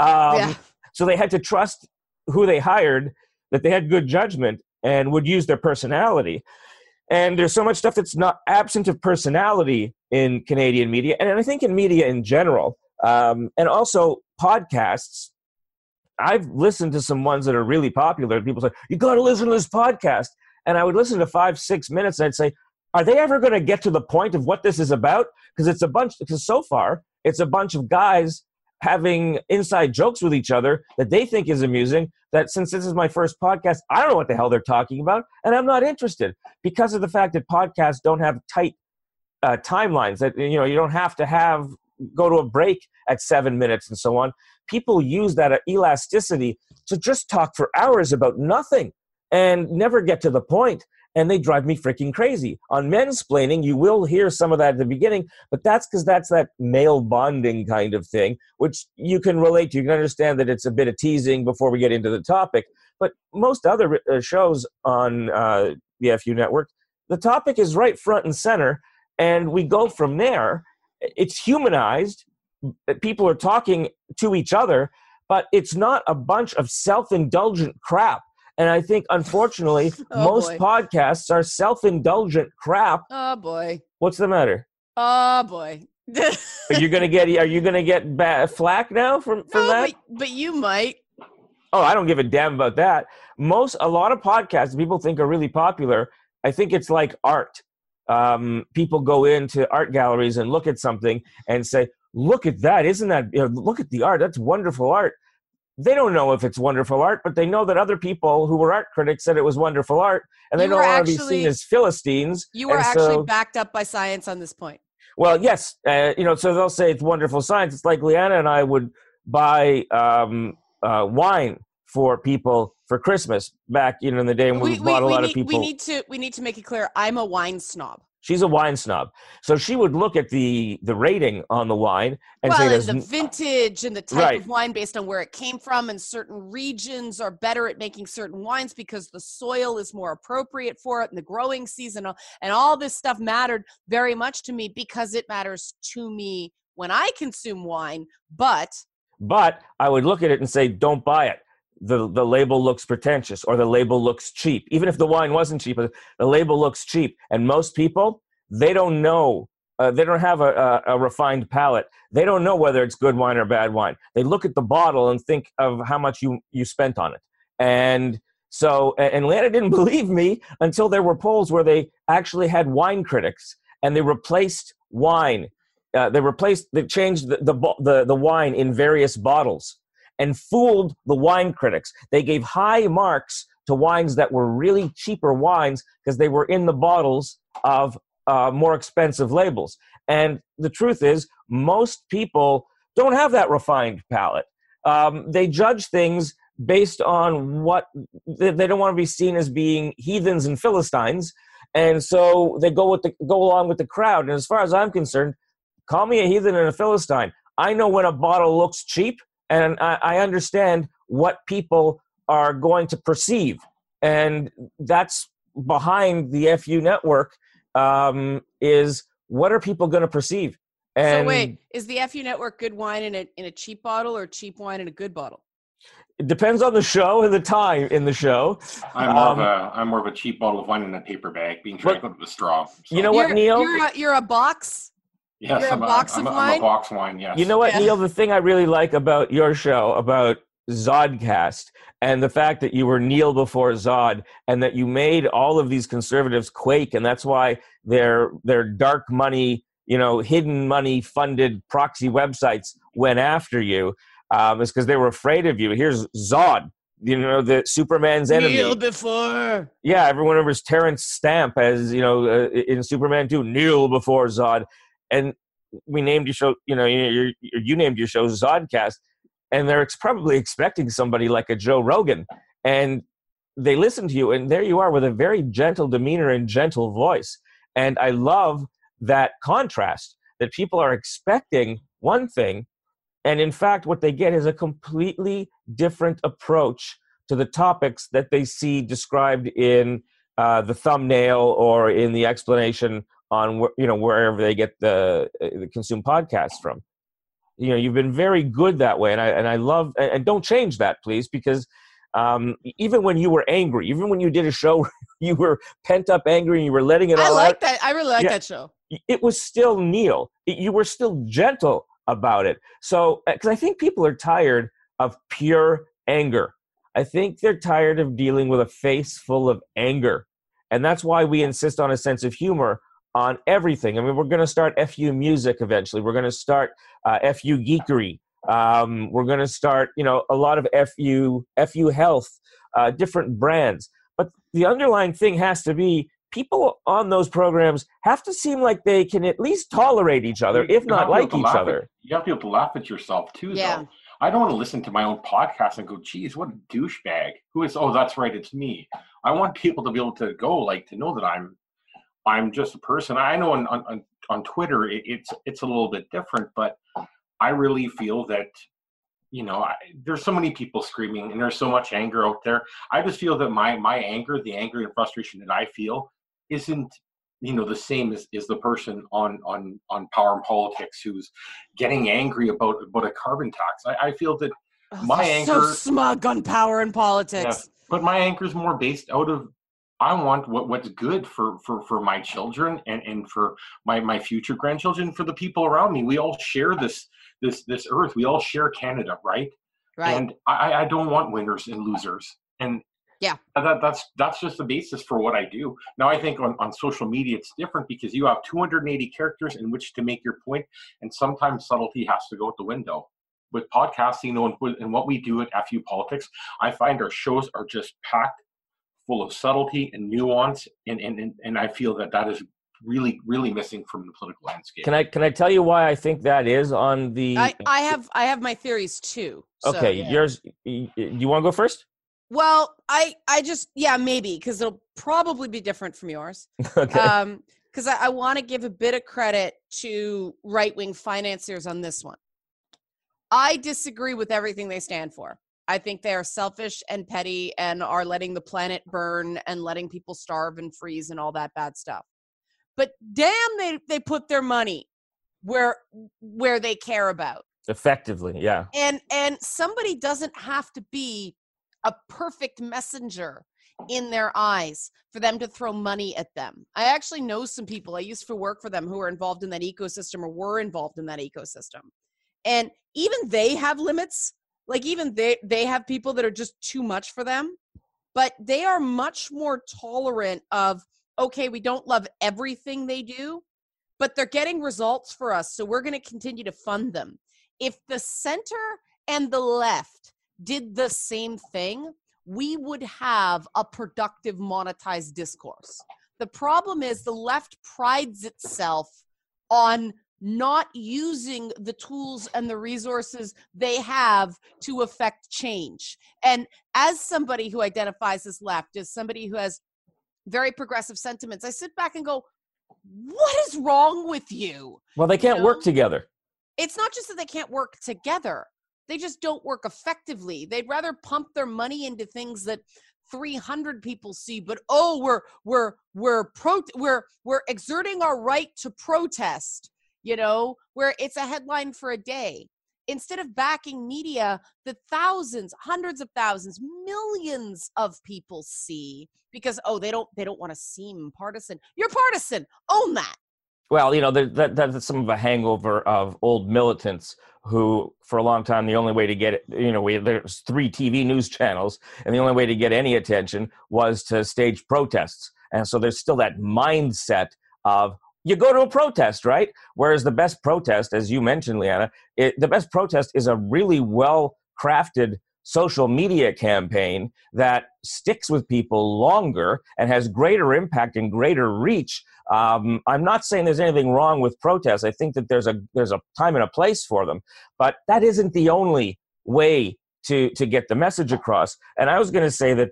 So they had to trust who they hired, that they had good judgment and would use their personality. And there's so much stuff that's not absent of personality in Canadian media, and I think in media in general. And also podcasts. I've listened to some ones that are really popular. People say, you got to listen to this podcast. And I would listen to 5-6 minutes and I'd say, are they ever going to get to the point of what this is about? Because so far, it's a bunch of guys having inside jokes with each other that they think is amusing, that since this is my first podcast, I don't know what the hell they're talking about, and I'm not interested because of the fact that podcasts don't have tight timelines, that you don't have to go to a break at 7 minutes and so on. People use that elasticity to just talk for hours about nothing and never get to the point. And they drive me freaking crazy. On Mensplaining, you will hear some of that at the beginning, but that's because that's that male bonding kind of thing, which you can relate to. You can understand that it's a bit of teasing before we get into the topic. But most other shows on the FU network, the topic is right front and center, and we go from there. It's humanized. People are talking to each other, but it's not a bunch of self-indulgent crap. And I think, unfortunately, most podcasts are self-indulgent crap. Oh boy! What's the matter? Oh boy! Are you gonna get flack now from that? But you might. Oh, I don't give a damn about that. A lot of podcasts people think are really popular. I think it's like art. People go into art galleries and look at something and say, "Look at that! Isn't that? Look at the art. That's wonderful art." They don't know if it's wonderful art, but they know that other people who were art critics said it was wonderful art, and they don't want to be seen as Philistines. You were actually backed up by science on this point. Well, yes. So they'll say it's wonderful science. It's like Liana and I would buy wine for people for Christmas back in the day when we bought a lot of people. We need to make it clear. I'm a wine snob. She's a wine snob. So she would look at the rating on the wine and say, and the vintage and the type of wine based on where it came from, and certain regions are better at making certain wines because the soil is more appropriate for it and the growing season, and all this stuff mattered very much to me because it matters to me when I consume wine. But I would look at it and say, don't buy it. The label looks pretentious, or the label looks cheap. Even if the wine wasn't cheap, the label looks cheap. And most people, they don't know. They don't have a refined palate. They don't know whether it's good wine or bad wine. They look at the bottle and think of how much you spent on it. And so, and Lana didn't believe me until there were polls where they actually had wine critics, and they replaced wine. They changed the wine in various bottles and fooled the wine critics. They gave high marks to wines that were really cheaper wines because they were in the bottles of more expensive labels. And the truth is, most people don't have that refined palate. They judge things based on what they don't want to be seen as being heathens and Philistines. And so they go along with the crowd. And as far as I'm concerned, call me a heathen and a Philistine. I know when a bottle looks cheap, and I understand what people are going to perceive. And that's behind the FU network, is what are people going to perceive? And so wait, is the FU network good wine in a cheap bottle or cheap wine in a good bottle? It depends on the show and the time in the show. I'm more of a cheap bottle of wine in a paper bag being drank with a straw. So. You know what, Neil? You're a box? Yes, I'm a box wine, yes. You know what, Neil? The thing I really like about your show, about Zodcast, and the fact that you were Neil before Zod, and that you made all of these conservatives quake, and that's why their dark money, hidden money funded proxy websites went after you, is because they were afraid of you. Here's Zod, the Superman's enemy. Neil before. Yeah, everyone remembers Terrence Stamp as, in Superman 2, Neil before Zod. And we named your show, you named your show Zodcast, and they're probably expecting somebody like a Joe Rogan, and they listen to you, and there you are with a very gentle demeanor and gentle voice. And I love that contrast, that people are expecting one thing, and in fact, what they get is a completely different approach to the topics that they see described in the thumbnail or in the explanation on wherever they get the consume podcasts from. You've been very good that way, and I love, and don't change that, please, because even when you were angry, even when you did a show, you were pent up angry and you were letting it all out. I like that. I really like that show. It was still Neil. You were still gentle about it. So, because I think people are tired of pure anger. I think they're tired of dealing with a face full of anger, and that's why we insist on a sense of humor on everything. I mean, we're going to start FU Music eventually. We're going to start FU Geekery. We're going to start, a lot of FU Health, different brands. But the underlying thing has to be people on those programs have to seem like they can at least tolerate each other, if not like each other. You have to be able to laugh at yourself too, though. I don't want to listen to my own podcast and go, geez, what a douchebag. Who is, oh, that's right, it's me. I want people to be able to go, to know that I'm just a person. I know on Twitter it's a little bit different, but I really feel that there's so many people screaming and there's so much anger out there. I just feel that my anger, the anger and frustration that I feel, isn't the same as the person on Power and Politics who's getting angry about a carbon tax. I feel that my anger, so smug on Power and Politics. Yeah, but my anger is more based out of, I want what's good for my children and for my future grandchildren, for the people around me. We all share this earth. We all share Canada, right? Right. And I don't want winners and losers. And yeah, that's just the basis for what I do. Now, I think on social media it's different because you have 280 characters in which to make your point, and sometimes subtlety has to go out the window. With podcasting, and what we do at FU Politics, I find our shows are just packed full of subtlety and nuance, and I feel that is really, really missing from the political landscape. Can I tell you why I think that is on the? I have my theories too. So, okay, yeah. Yours. You want to go first? Well, I just maybe because it'll probably be different from yours. Okay. because I want to give a bit of credit to right-wing financiers on this one. I disagree with everything they stand for. I think they are selfish and petty and are letting the planet burn and letting people starve and freeze and all that bad stuff. But damn, they put their money where they care about. Effectively, yeah. And somebody doesn't have to be a perfect messenger in their eyes for them to throw money at them. I actually know some people I used to work for them who are involved in that ecosystem or were involved in that ecosystem. And even they have limits. Like even they have people that are just too much for them, but they are much more tolerant of, okay, we don't love everything they do, but they're getting results for us. So we're going to continue to fund them. If the center and the left did the same thing, we would have a productive monetized discourse. The problem is the left prides itself on not using the tools and the resources they have to affect change. And as somebody who identifies as left, as somebody who has very progressive sentiments, I sit back and go, what is wrong with you? Well, they can't work together. It's not just that they can't work together. They just don't work effectively. They'd rather pump their money into things that 300 people see, but we're exerting our right to protest, where it's a headline for a day. Instead of backing media that thousands, hundreds of thousands, millions of people see because they don't want to seem partisan. You're partisan. Own that. Well, that's some of a hangover of old militants who, for a long time, the only way to get it, there's 3 TV news channels, and the only way to get any attention was to stage protests. And so there's still that mindset of, you go to a protest, right? Whereas the best protest, as you mentioned, Leanna, the best protest is a really well-crafted social media campaign that sticks with people longer and has greater impact and greater reach. I'm not saying there's anything wrong with protests. I think that there's a time and a place for them, but that isn't the only way to get the message across. And I was going to say that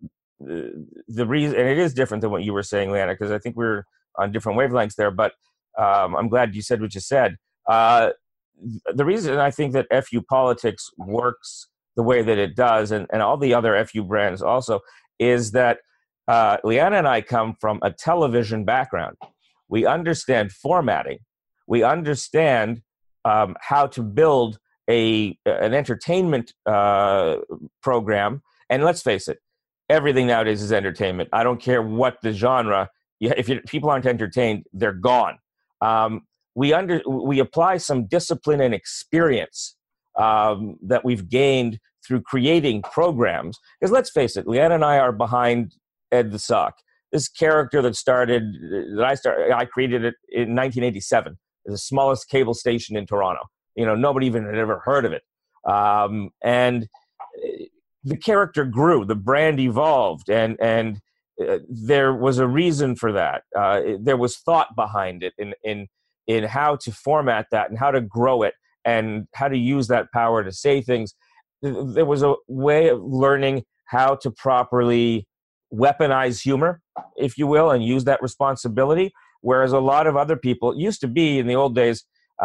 the reason, and it is different than what you were saying, Leanna, because I think we're on different wavelengths there, but I'm glad you said what you said. The reason I think that FU Politics works the way that it does, and all the other FU brands also, is that Leanna and I come from a television background. We understand formatting. We understand how to build an entertainment program. And let's face it, everything nowadays is entertainment. I don't care what the genre. If people aren't entertained, they're gone. We apply some discipline and experience that we've gained through creating programs. Because let's face it, Leanna and I are behind Ed the Sock. This character I created it in 1987. The smallest cable station in Toronto. Nobody even had ever heard of it. And the character grew, the brand evolved, and there was a reason for that. There was thought behind it in how to format that and how to grow it and how to use that power to say things. There was a way of learning how to properly weaponize humor, if you will, and use that responsibility. Whereas a lot of other people, it used to be in the old days,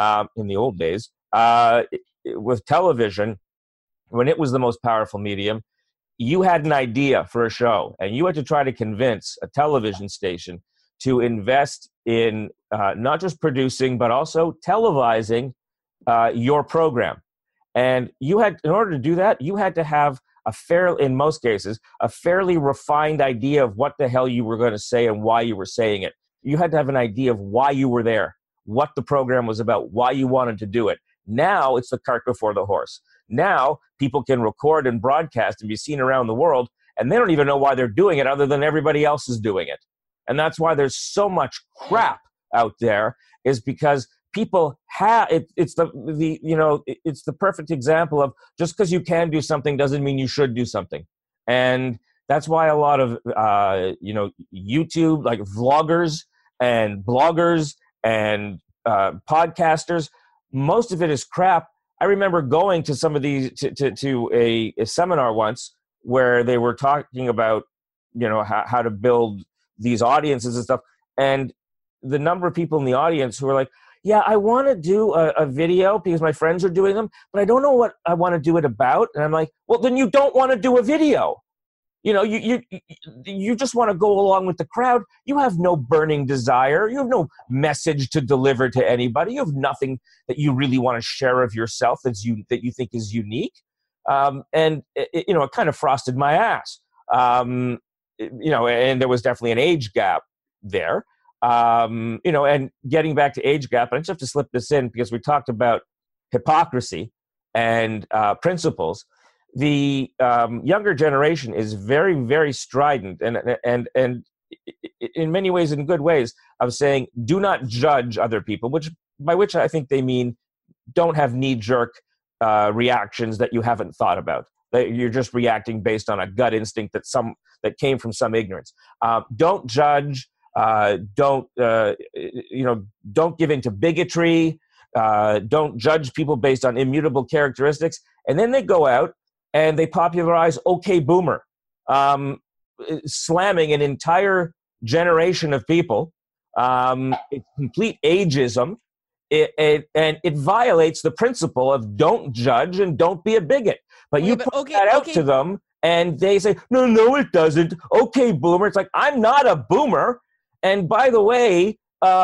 with television, when it was the most powerful medium, you had an idea for a show, and you had to try to convince a television station to invest in not just producing, but also televising your program. And in order to do that, you had to have in most cases, a fairly refined idea of what the hell you were going to say and why you were saying it. You had to have an idea of why you were there, what the program was about, why you wanted to do it. Now it's the cart before the horse. Now people can record and broadcast and be seen around the world, and they don't even know why they're doing it other than everybody else is doing it. And that's why there's so much crap out there, is because people have it's the perfect example of just because you can do something doesn't mean you should do something. And that's why a lot of YouTube, like vloggers and bloggers and podcasters, most of it is crap. I remember going to some of these to a seminar once where they were talking about how to build these audiences and stuff, and the number of people in the audience who are like, yeah, I want to do a video because my friends are doing them, but I don't know what I want to do it about. And I'm like, well, then you don't want to do a video. You know, you just want to go along with the crowd. You have no burning desire. You have no message to deliver to anybody. You have nothing that you really want to share of yourself that you think is unique. And it kind of frosted my ass. And there was definitely an age gap there. And getting back to age gap, I just have to slip this in because we talked about hypocrisy and principles. The younger generation is very, very strident and in many ways, in good ways, of saying, do not judge other people, by which I think they mean don't have knee-jerk reactions that you haven't thought about. That you're just reacting based on a gut instinct that came from some ignorance. Don't judge. Don't give in to bigotry. Don't judge people based on immutable characteristics. And then they go out and they popularize OK Boomer, slamming an entire generation of people. It's complete ageism. And it violates the principle of don't judge and don't be a bigot. But you put that out to them, and they say, no, it doesn't. OK Boomer. It's like, I'm not a boomer. And by the way,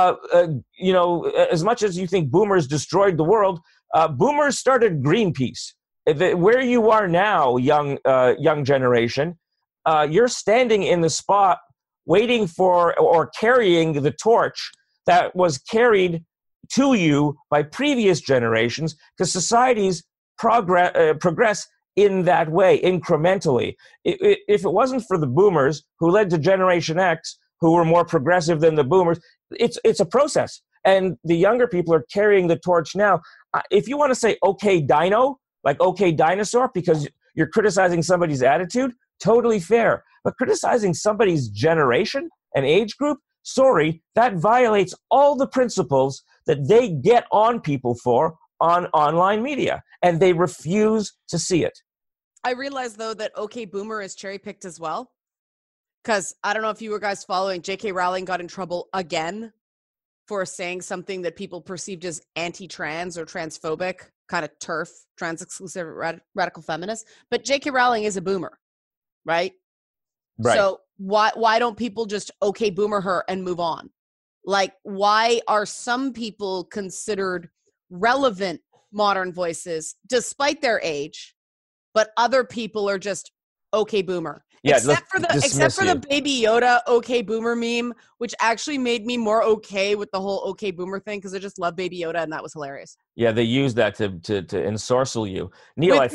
as much as you think boomers destroyed the world, boomers started Greenpeace. Where you are now, young generation, you're standing in the spot waiting for or carrying the torch that was carried to you by previous generations, because societies progress in that way, incrementally. If it wasn't for the boomers who led to Generation X, who were more progressive than the boomers, it's a process. And the younger people are carrying the torch now. If you want to say OK Dino, like OK Dinosaur, because you're criticizing somebody's attitude, totally fair. But criticizing somebody's generation and age group, sorry, that violates all the principles that they get on people for on online media, and they refuse to see it. I realize, though, that OK Boomer is cherry-picked as well, because I don't know if you were guys following, J.K. Rowling got in trouble again for saying something that people perceived as anti-trans or transphobic, kind of TERF, trans-exclusive radical feminist. But J.K. Rowling is a boomer, right? Right. So why don't people just OK Boomer her and move on? Like, why are some people considered relevant modern voices despite their age, but other people are just OK Boomer? Yeah, except for the Baby Yoda OK Boomer meme, which actually made me more okay with the whole OK Boomer thing, because I just love Baby Yoda and that was hilarious. Yeah, they used that to ensorcel you, Neil. With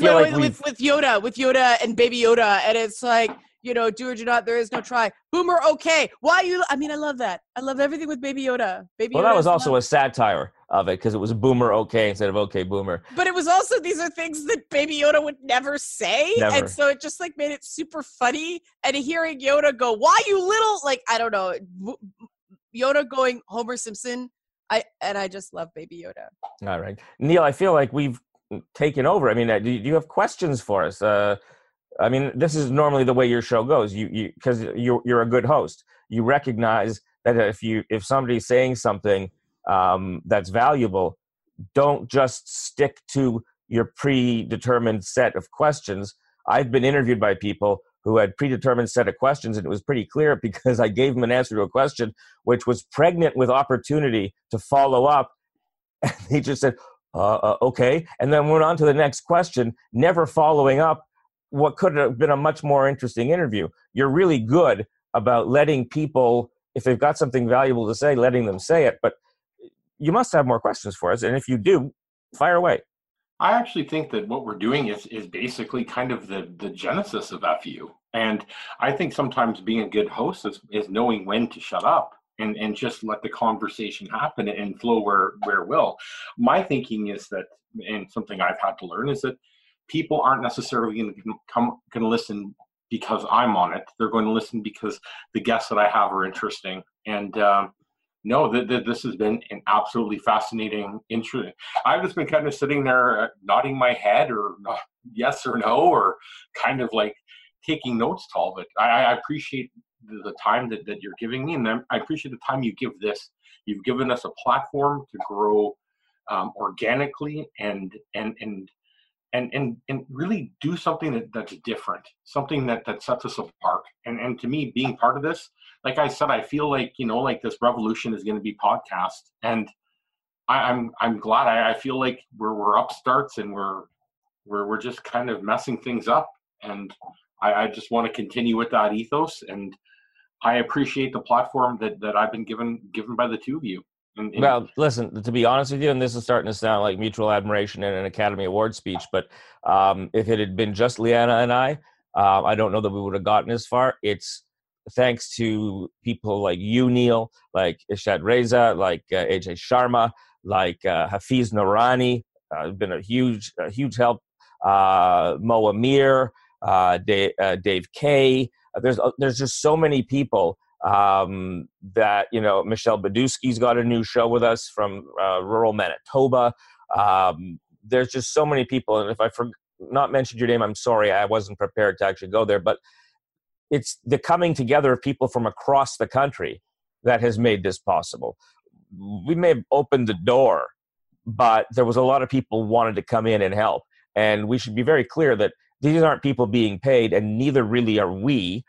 Yoda and Baby Yoda, and it's like, do or do not, there is no try. Boomer, okay. Why you? I mean, I love that. I love everything with Baby Yoda. Yoda that was also a satire of it, because it was Boomer okay instead of OK Boomer. But it was also, these are things that Baby Yoda would never say. Never. And so it just made it super funny. And hearing Yoda go, why you little, I don't know, Yoda going Homer Simpson. I just love Baby Yoda. All right. Neil, I feel like we've taken over. I mean, do you have questions for us? I mean, this is normally the way your show goes. Because you're a good host. You recognize that if somebody's saying something that's valuable, don't just stick to your predetermined set of questions. I've been interviewed by people who had predetermined set of questions, and it was pretty clear because I gave them an answer to a question which was pregnant with opportunity to follow up, and they just said, okay, and then went on to the next question, never following up what could have been a much more interesting interview. You're really good about letting people, if they've got something valuable to say, letting them say it, but you must have more questions for us, and if you do, fire away. I actually think that what we're doing is basically kind of the genesis of FU. And I think sometimes being a good host is knowing when to shut up and just let the conversation happen and flow where it will. My thinking is that, and something I've had to learn, is that people aren't necessarily going to listen because I'm on it. They're going to listen because the guests that I have are interesting. And this has been an absolutely fascinating intro. I've just been kind of sitting there nodding my head or yes or no, or kind of like taking notes to all of it. I appreciate the time that you're giving me, and I appreciate the time you give this You've given us a platform to grow organically and really do something that's different, something that sets us apart. And to me, being part of this, like I said, I feel like, like this revolution is going to be podcast, and I'm glad. I feel like we're upstarts, and we're just kind of messing things up, and I just want to continue with that ethos, and I appreciate the platform that I've been given by the two of you. Well, listen, to be honest with you, and this is starting to sound like mutual admiration and an Academy Award speech, but if it had been just Leanna and I don't know that we would have gotten as far. It's thanks to people like you, Neil, like Ishad Reza, like AJ Sharma, like Hafiz Noorani, been a huge help. Mo Amir, Dave Kay. There's just so many people that, Michelle Badusky's got a new show with us from rural Manitoba. There's just so many people. And if I not mentioned your name, I'm sorry, I wasn't prepared to actually go there. But it's the coming together of people from across the country that has made this possible. We may have opened the door, but there was a lot of people wanted to come in and help. And we should be very clear that these aren't people being paid, and neither really are we.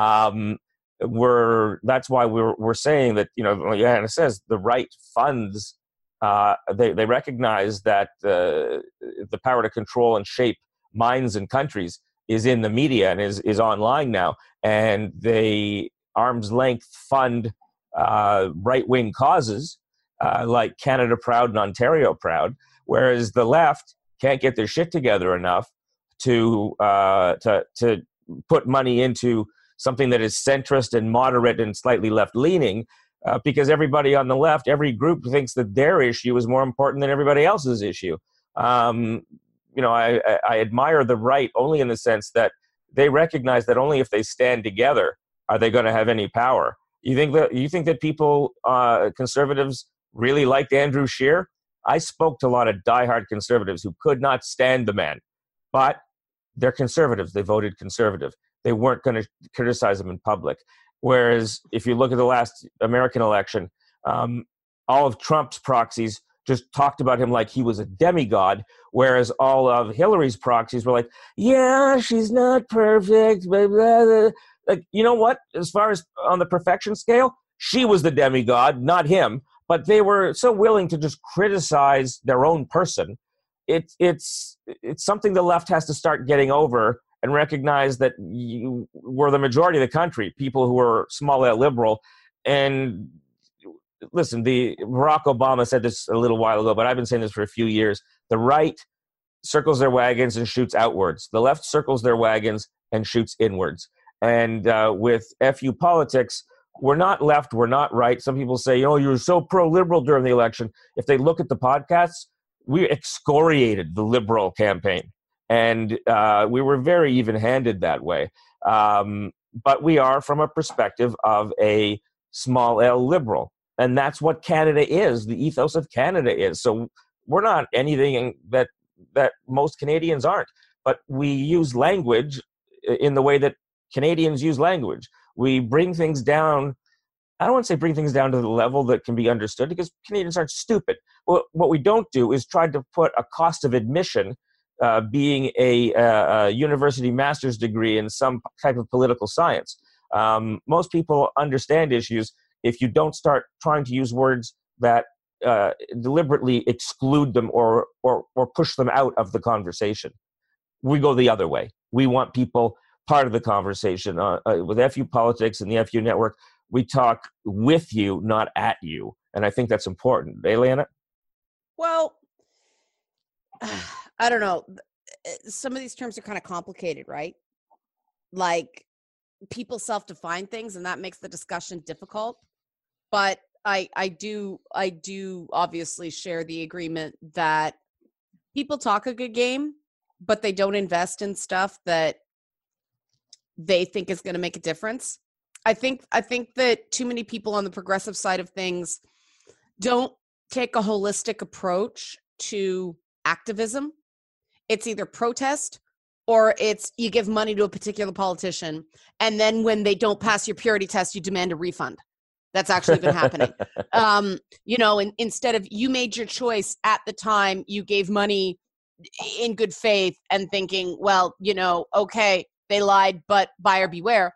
That's why we're saying that, Leanna says the right funds, they recognize that the power to control and shape minds and countries is in the media and is online now, and they arm's length fund right-wing causes like Canada Proud and Ontario Proud, whereas the left can't get their shit together enough to put money into something that is centrist and moderate and slightly left-leaning, because everybody on the left, every group thinks that their issue is more important than everybody else's issue. I admire the right only in the sense that they recognize that only if they stand together are they going to have any power. You think that people, conservatives, really liked Andrew Scheer? I spoke to a lot of diehard conservatives who could not stand the man, but they're conservatives. They voted conservative. They weren't going to criticize him in public. Whereas if you look at the last American election, all of Trump's proxies just talked about him like he was a demigod, whereas all of Hillary's proxies were like, yeah, she's not perfect. Blah, blah, blah. Like, you know what? As far as on the perfection scale, she was the demigod, not him. But they were so willing to just criticize their own person. It's something the left has to start getting over and recognize that we're the majority of the country, people who are small L liberal. And listen, Barack Obama said this a little while ago, but I've been saying this for a few years. The right circles their wagons and shoots outwards. The left circles their wagons and shoots inwards. And with FU politics, we're not left, we're not right. Some people say, oh, you were so pro-liberal during the election. If they look at the podcasts, we excoriated the liberal campaign. And we were very even-handed that way. But we are from a perspective of a small L liberal. And that's what Canada is. The ethos of Canada is. So we're not anything that most Canadians aren't. But we use language in the way that Canadians use language. We bring things down. I don't want to say bring things down to the level that can be understood, because Canadians aren't stupid. Well, what we don't do is try to put a cost of admission, being a university master's degree in some type of political science. Most people understand issues if you don't start trying to use words that deliberately exclude them or push them out of the conversation. We go the other way. We want people part of the conversation. With FU Politics and the FU Network, we talk with you, not at you. And I think that's important. Hey, Leanna? Well, I don't know. Some of these terms are kind of complicated, right? Like, people self-define things, and that makes the discussion difficult. But I do obviously share the agreement that people talk a good game, but they don't invest in stuff that they think is going to make a difference. I think that too many people on the progressive side of things don't take a holistic approach to activism. It's either protest or it's you give money to a particular politician, and then when they don't pass your purity test, you demand a refund. That's actually been happening. Instead of you made your choice at the time, you gave money in good faith and thinking, well, okay, they lied, but buyer beware.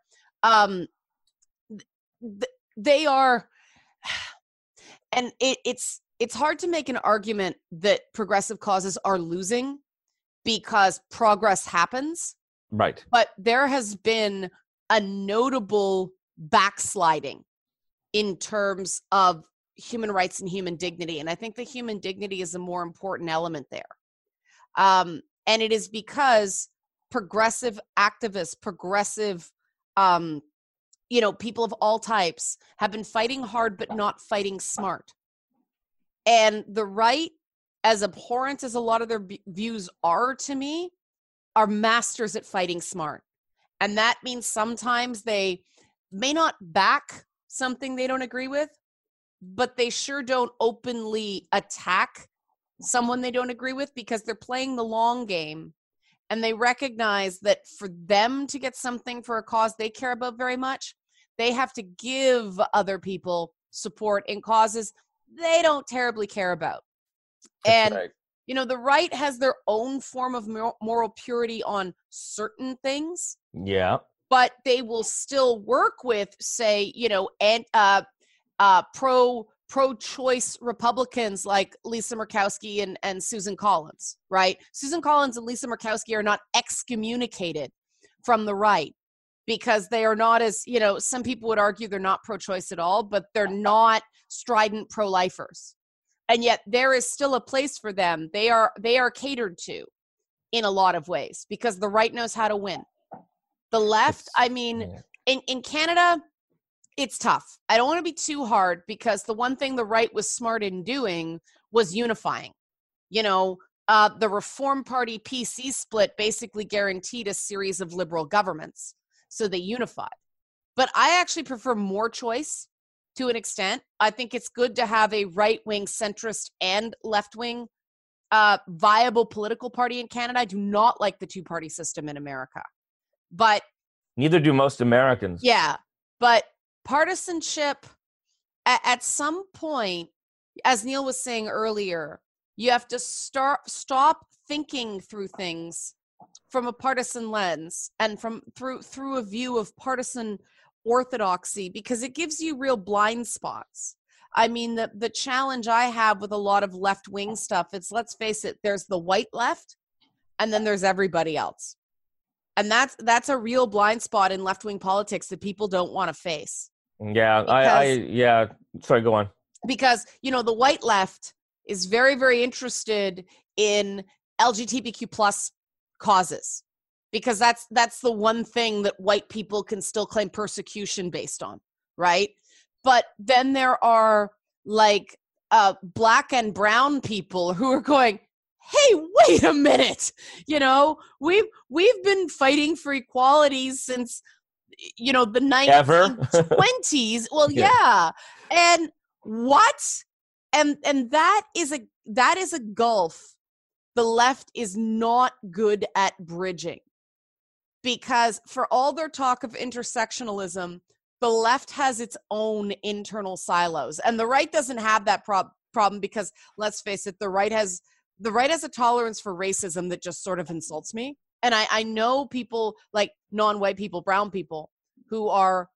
They are, and it's hard to make an argument that progressive causes are losing because progress happens. Right. But there has been a notable backsliding in terms of human rights and human dignity. And I think the human dignity is a more important element there. And it is because progressive activists, progressive, people of all types have been fighting hard, but not fighting smart. And the right, as abhorrent as a lot of their views are to me, are masters at fighting smart. And that means sometimes they may not back something they don't agree with, but they sure don't openly attack someone they don't agree with because they're playing the long game. And they recognize that for them to get something for a cause they care about very much, they have to give other people support in causes they don't terribly care about. That's And right. the right has their own form of moral purity on certain things. Yeah. But they will still work with, say, pro-choice Republicans like Lisa Murkowski and Susan Collins, right? Susan Collins and Lisa Murkowski are not excommunicated from the right because they are not as, some people would argue they're not pro-choice at all, but they're not strident pro-lifers. And yet there is still a place for them. They are catered to in a lot of ways because the right knows how to win. The left, in Canada, it's tough. I don't want to be too hard because the one thing the right was smart in doing was unifying. The Reform Party PC split basically guaranteed a series of liberal governments. So they unified. But I actually prefer more choice to an extent. I think it's good to have a right-wing, centrist, and left-wing viable political party in Canada. I do not like the two-party system in America. But neither do most Americans. Yeah, but partisanship, at some point, as Neil was saying earlier, you have to stop thinking through things from a partisan lens and through a view of partisan orthodoxy, because it gives you real blind spots. I mean, the challenge I have with a lot of left-wing stuff is, let's face it, there's the white left, and then there's everybody else. And that's a real blind spot in left-wing politics that people don't want to face. Yeah, sorry, go on. Because, the white left is very, very interested in LGBTQ plus causes, because that's the one thing that white people can still claim persecution based on, right? But then there are black and brown people who are going, hey, wait a minute. We've been fighting for equality since, the 1920s. Well, yeah. And what? And that is a gulf the left is not good at bridging. Because for all their talk of intersectionalism, the left has its own internal silos. And the right doesn't have that problem because, let's face it, the right has a tolerance for racism that just sort of insults me. And I know people like non-white people, brown people, who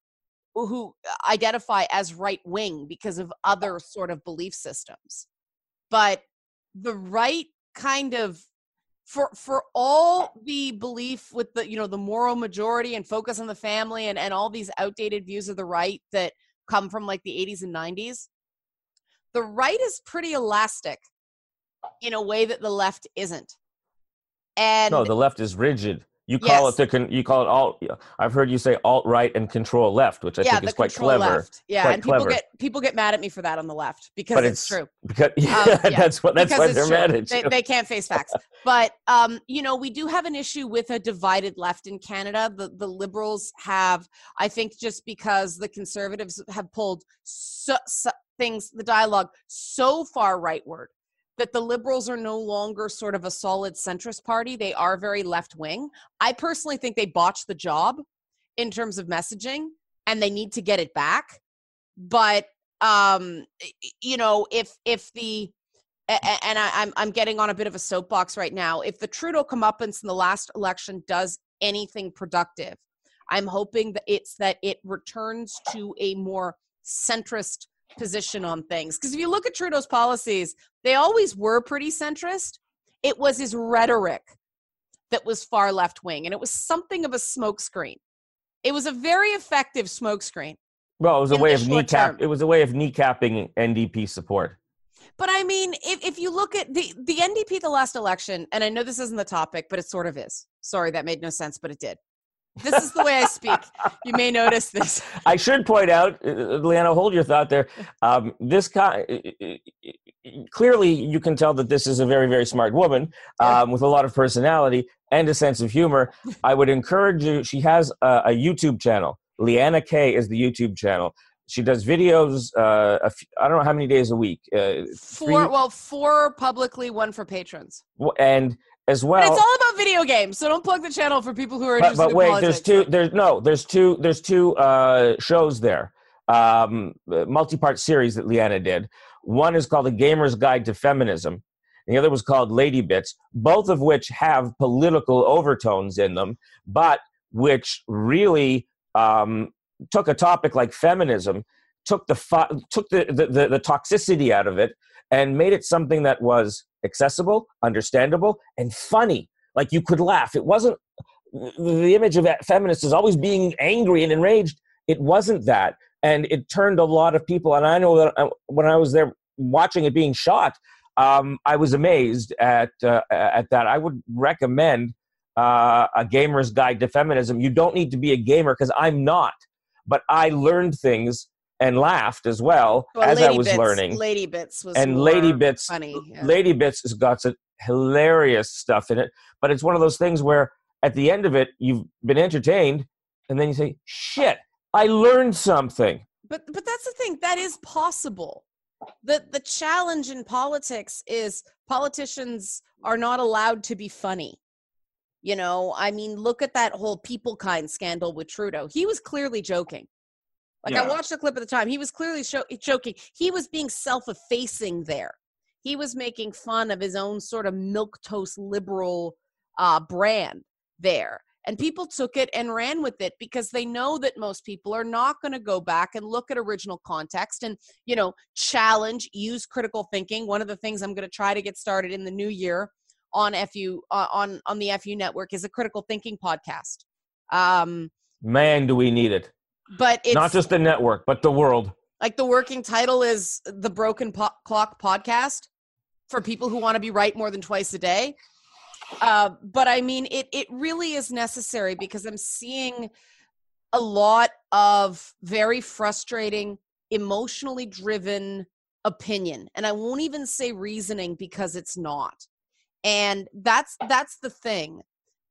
identify as right-wing because of other sort of belief systems. But the right kind of, for all the belief with the moral majority and focus on the family and all these outdated views of the right that come from like the 80s and 90s, the right is pretty elastic in a way that the left isn't. And no, the left is rigid. You call it alt. I've heard you say alt-right and control left, which I think is quite clever. Left. Yeah, quite and clever. people get mad at me for that on the left because it's true. Because, that's why they're mad at you. They can't face facts. But we do have an issue with a divided left in Canada. The liberals have, I think, just because the conservatives have pulled the dialogue so far rightward, that the liberals are no longer sort of a solid centrist party. They are very left-wing. I personally think they botched the job in terms of messaging, and they need to get it back. But you know, if the and I'm getting on a bit of a soapbox right now. If the Trudeau comeuppance in the last election does anything productive, I'm hoping that it returns to a more centrist position on things. Because if you look at Trudeau's policies, they always were pretty centrist. It was his rhetoric that was far left wing, and it was something of a smokescreen. It was a very effective smokescreen. Well, it was a way of kneecapping NDP support. But I mean, if you look at the NDP the last election, and I know this isn't the topic, but it sort of is. Sorry, that made no sense, but it did. This is the way I speak. You may notice this. I should point out, Leanna, hold your thought there. Clearly, you can tell that this is a very, very smart woman with a lot of personality and a sense of humor. I would encourage you. She has a YouTube channel. Leanna K is the YouTube channel. She does videos, I don't know how many days a week. 4 publicly, 1 for patrons. And as well, but it's all about video games, so don't plug the channel for people who are interested in politics. There's two shows there, multi-part series that Leanna did. One is called The Gamer's Guide to Feminism, and the other was called Lady Bits, both of which have political overtones in them, but which really took a topic like feminism, took the toxicity out of it, and made it something that was accessible, understandable, and funny. Like you could laugh. It wasn't the image of feminists as always being angry and enraged. It wasn't that, and it turned a lot of people. And I know that when I was there watching it being shot, I was amazed at that. I would recommend A Gamer's Guide to Feminism. You don't need to be a gamer, because I'm not, but I learned things and laughed as well as I was learning. Lady Bits was funny. Yeah. Lady Bits has got some hilarious stuff in it, but it's one of those things where at the end of it, you've been entertained, and then you say, shit, I learned something. But that's the thing. That is possible. The challenge in politics is politicians are not allowed to be funny. You know, I mean, look at that whole People Kind scandal with Trudeau. He was clearly joking. Like, I watched the clip at the time. He was clearly joking. He was being self-effacing there. He was making fun of his own sort of milquetoast liberal brand there. And people took it and ran with it because they know that most people are not going to go back and look at original context and, you know, challenge, use critical thinking. One of the things I'm going to try to get started in the new year on FU on the FU network is a critical thinking podcast. Man, do we need it. But it's not just the network, but the world. Like the working title is The Broken Clock Podcast for people who want to be right more than twice a day. But I mean, it really is necessary because I'm seeing a lot of very frustrating, emotionally driven opinion. And I won't even say reasoning because it's not. And that's the thing.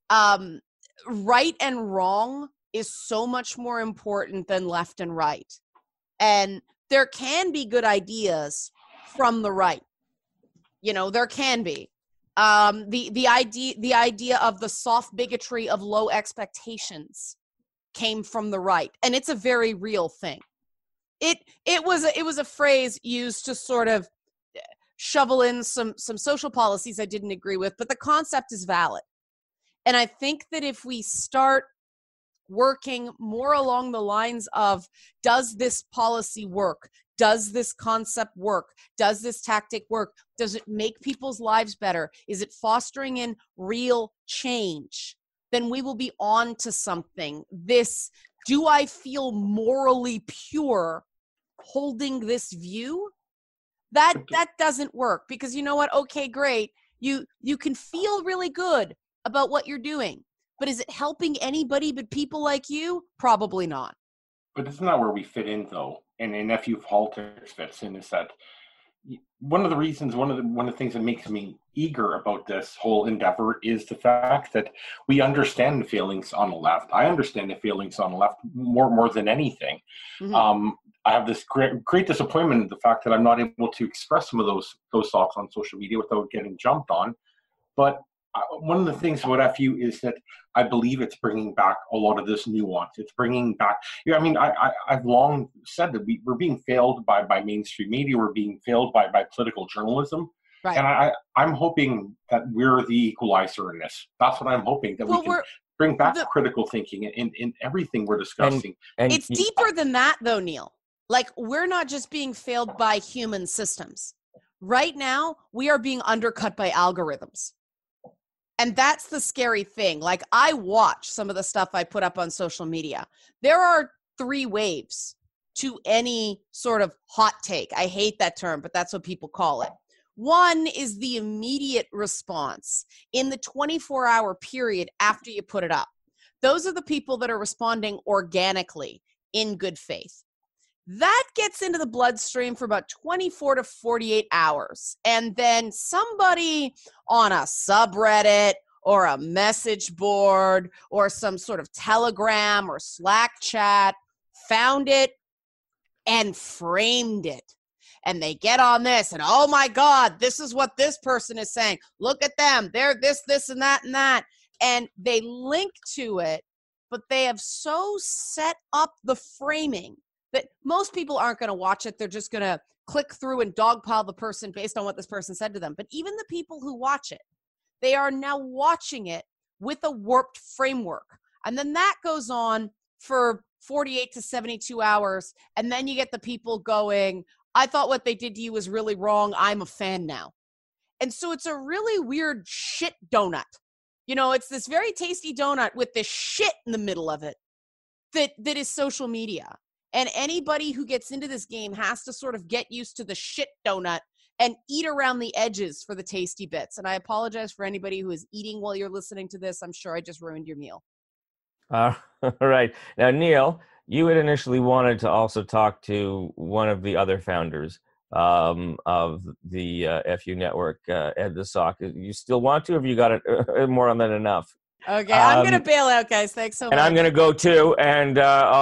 Right and wrong is so much more important than left and right. And there can be good ideas from the right. You know, there can be. The idea of the soft bigotry of low expectations came from the right, and it's a very real thing. It was a phrase used to sort of shovel in some social policies I didn't agree with, but the concept is valid. And I think that if we start working more along the lines of, does this policy work? Does this concept work? Does this tactic work? Does it make people's lives better? Is it fostering in real change? Then we will be on to something. Do I feel morally pure holding this view? That doesn't work, because you know what? Okay, great. You can feel really good about what you're doing, but is it helping anybody but people like you? Probably not. But isn't that where we fit in, though? And FU politics fits in, is that one of the things that makes me eager about this whole endeavor is the fact that we understand the feelings on the left. I understand the feelings on the left more than anything. Mm-hmm. I have this great disappointment in the fact that I'm not able to express some of those thoughts on social media without getting jumped on. But one of the things about FU is that I believe it's bringing back a lot of this nuance. It's bringing back, I mean, I've long said that we're being failed by mainstream media. We're being failed by political journalism. Right. And I'm hoping that we're the equalizer in this. That's what I'm hoping, that we can bring back critical thinking in everything we're discussing. And it's deeper than that, though, Neil. Like, we're not just being failed by human systems. Right now, we are being undercut by algorithms. And that's the scary thing. Like, I watch some of the stuff I put up on social media. There are 3 waves to any sort of hot take. I hate that term, but that's what people call it. One is the immediate response in the 24-hour period after you put it up. Those are the people that are responding organically in good faith. That gets into the bloodstream for about 24 to 48 hours. And then somebody on a subreddit or a message board or some sort of Telegram or Slack chat found it and framed it. And they get on this and, oh my God, this is what this person is saying. Look at them. They're this, and that, and that. And they link to it, but they have so set up the framing that most people aren't going to watch it. They're just going to click through and dogpile the person based on what this person said to them. But even the people who watch it, they are now watching it with a warped framework. And then that goes on for 48 to 72 hours. And then you get the people going, I thought what they did to you was really wrong. I'm a fan now. And so it's a really weird shit donut. You know, it's this very tasty donut with this shit in the middle of it that is social media. And anybody who gets into this game has to sort of get used to the shit donut and eat around the edges for the tasty bits. And I apologize for anybody who is eating while you're listening to this. I'm sure I just ruined your meal. All right. Now, Neil, you had initially wanted to also talk to one of the other founders of the FU network, Ed the Sock. You still want to, or have you got it more than enough? Okay, I'm going to bail out, guys. Thanks so much. And I'm going to go too, and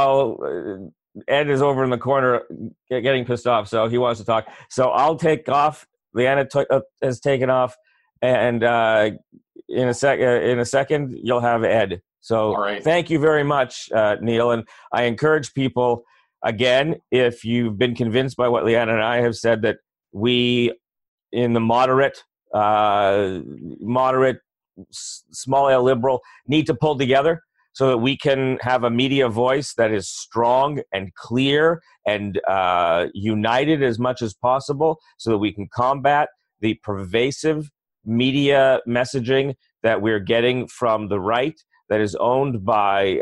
Ed is over in the corner getting pissed off, so he wants to talk. So I'll take off. Leanna has taken off, and in a second, you'll have Ed. So right. Thank you very much, Neil. And I encourage people, again, if you've been convinced by what Leanna and I have said, that we, in the moderate, small L liberal, need to pull together so that we can have a media voice that is strong and clear and united as much as possible, so that we can combat the pervasive media messaging that we're getting from the right, that is owned by,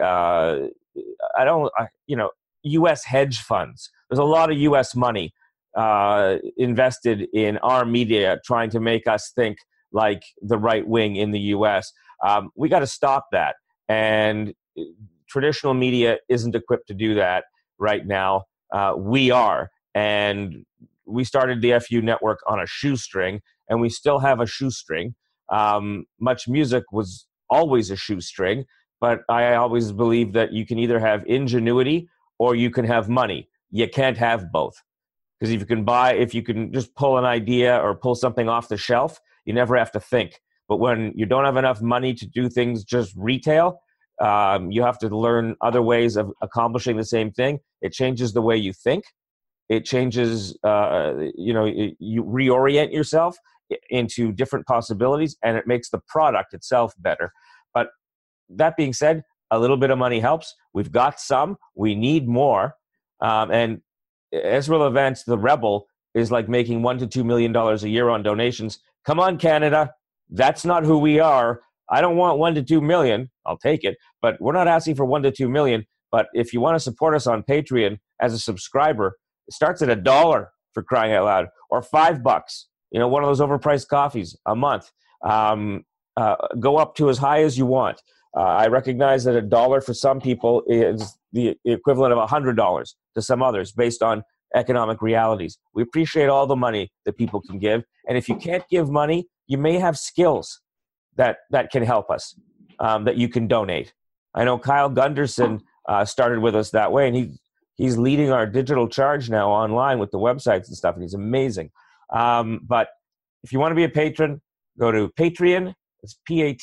U.S. hedge funds. There's a lot of U.S. money invested in our media, trying to make us think like the right wing in the U.S. We got to stop that. And traditional media isn't equipped to do that right now. We are. And we started the FU network on a shoestring, and we still have a shoestring. Much Music was always a shoestring, but I always believe that you can either have ingenuity or you can have money. You can't have both. Because if you can just pull an idea or pull something off the shelf, you never have to think. But when you don't have enough money to do things just retail, you have to learn other ways of accomplishing the same thing. It changes the way you think. It changes, you reorient yourself into different possibilities, and it makes the product itself better. But that being said, a little bit of money helps. We've got some. We need more. And Israel Events, the Rebel, is like making $1 to $2 million a year on donations. Come on, Canada. That's not who we are. I don't want 1 to 2 million. I'll take it. But we're not asking for 1 to 2 million. But if you want to support us on Patreon as a subscriber, it starts at $1, for crying out loud, or $5. One of those overpriced coffees a month. Go up to as high as you want. I recognize that $1 for some people is the equivalent of $100 to some others, based on economic realities. We appreciate all the money that people can give. And if you can't give money, you may have skills that can help us, that you can donate. I know Kyle Gunderson started with us that way, and he's leading our digital charge now online with the websites and stuff, and he's amazing. But if you want to be a patron, go to Patreon, It's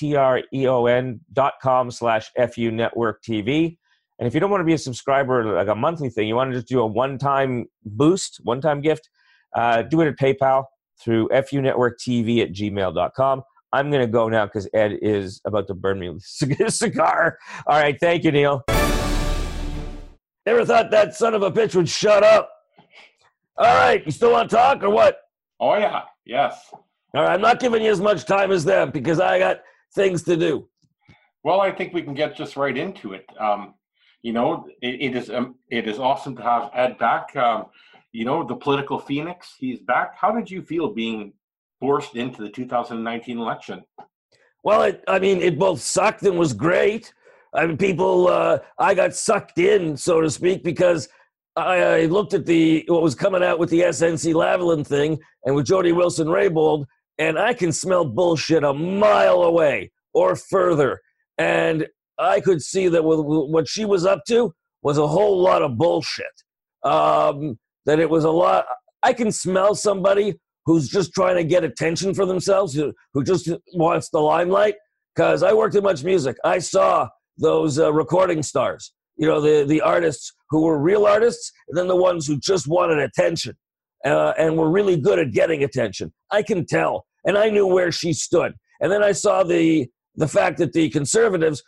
patreon.com/FU Network TV. And if you don't want to be a subscriber, like a monthly thing, you want to just do a one-time boost, one-time gift, do it at PayPal through funetworktv@gmail.com. I'm going to go now because Ed is about to burn me with a cigar. All right. Thank you, Neil. Never thought that son of a bitch would shut up. All right. You still want to talk or what? Oh, yeah. Yes. All right. I'm not giving you as much time as them because I got things to do. Well, I think we can get just right into it. It is awesome to have Ed back. The political phoenix, he's back. How did you feel being forced into the 2019 election? Well, it both sucked and was great. I mean, I got sucked in, so to speak, because I looked at what was coming out with the SNC-Lavalin thing and with Jody Wilson-Raybould, and I can smell bullshit a mile away or further. And I could see that what she was up to was a whole lot of bullshit. That it was a lot. I can smell somebody who's just trying to get attention for themselves, who just wants the limelight. Because I worked in Much Music. I saw those recording stars, the artists who were real artists, and then the ones who just wanted attention and were really good at getting attention. I can tell. And I knew where she stood. And then I saw the fact that the conservatives,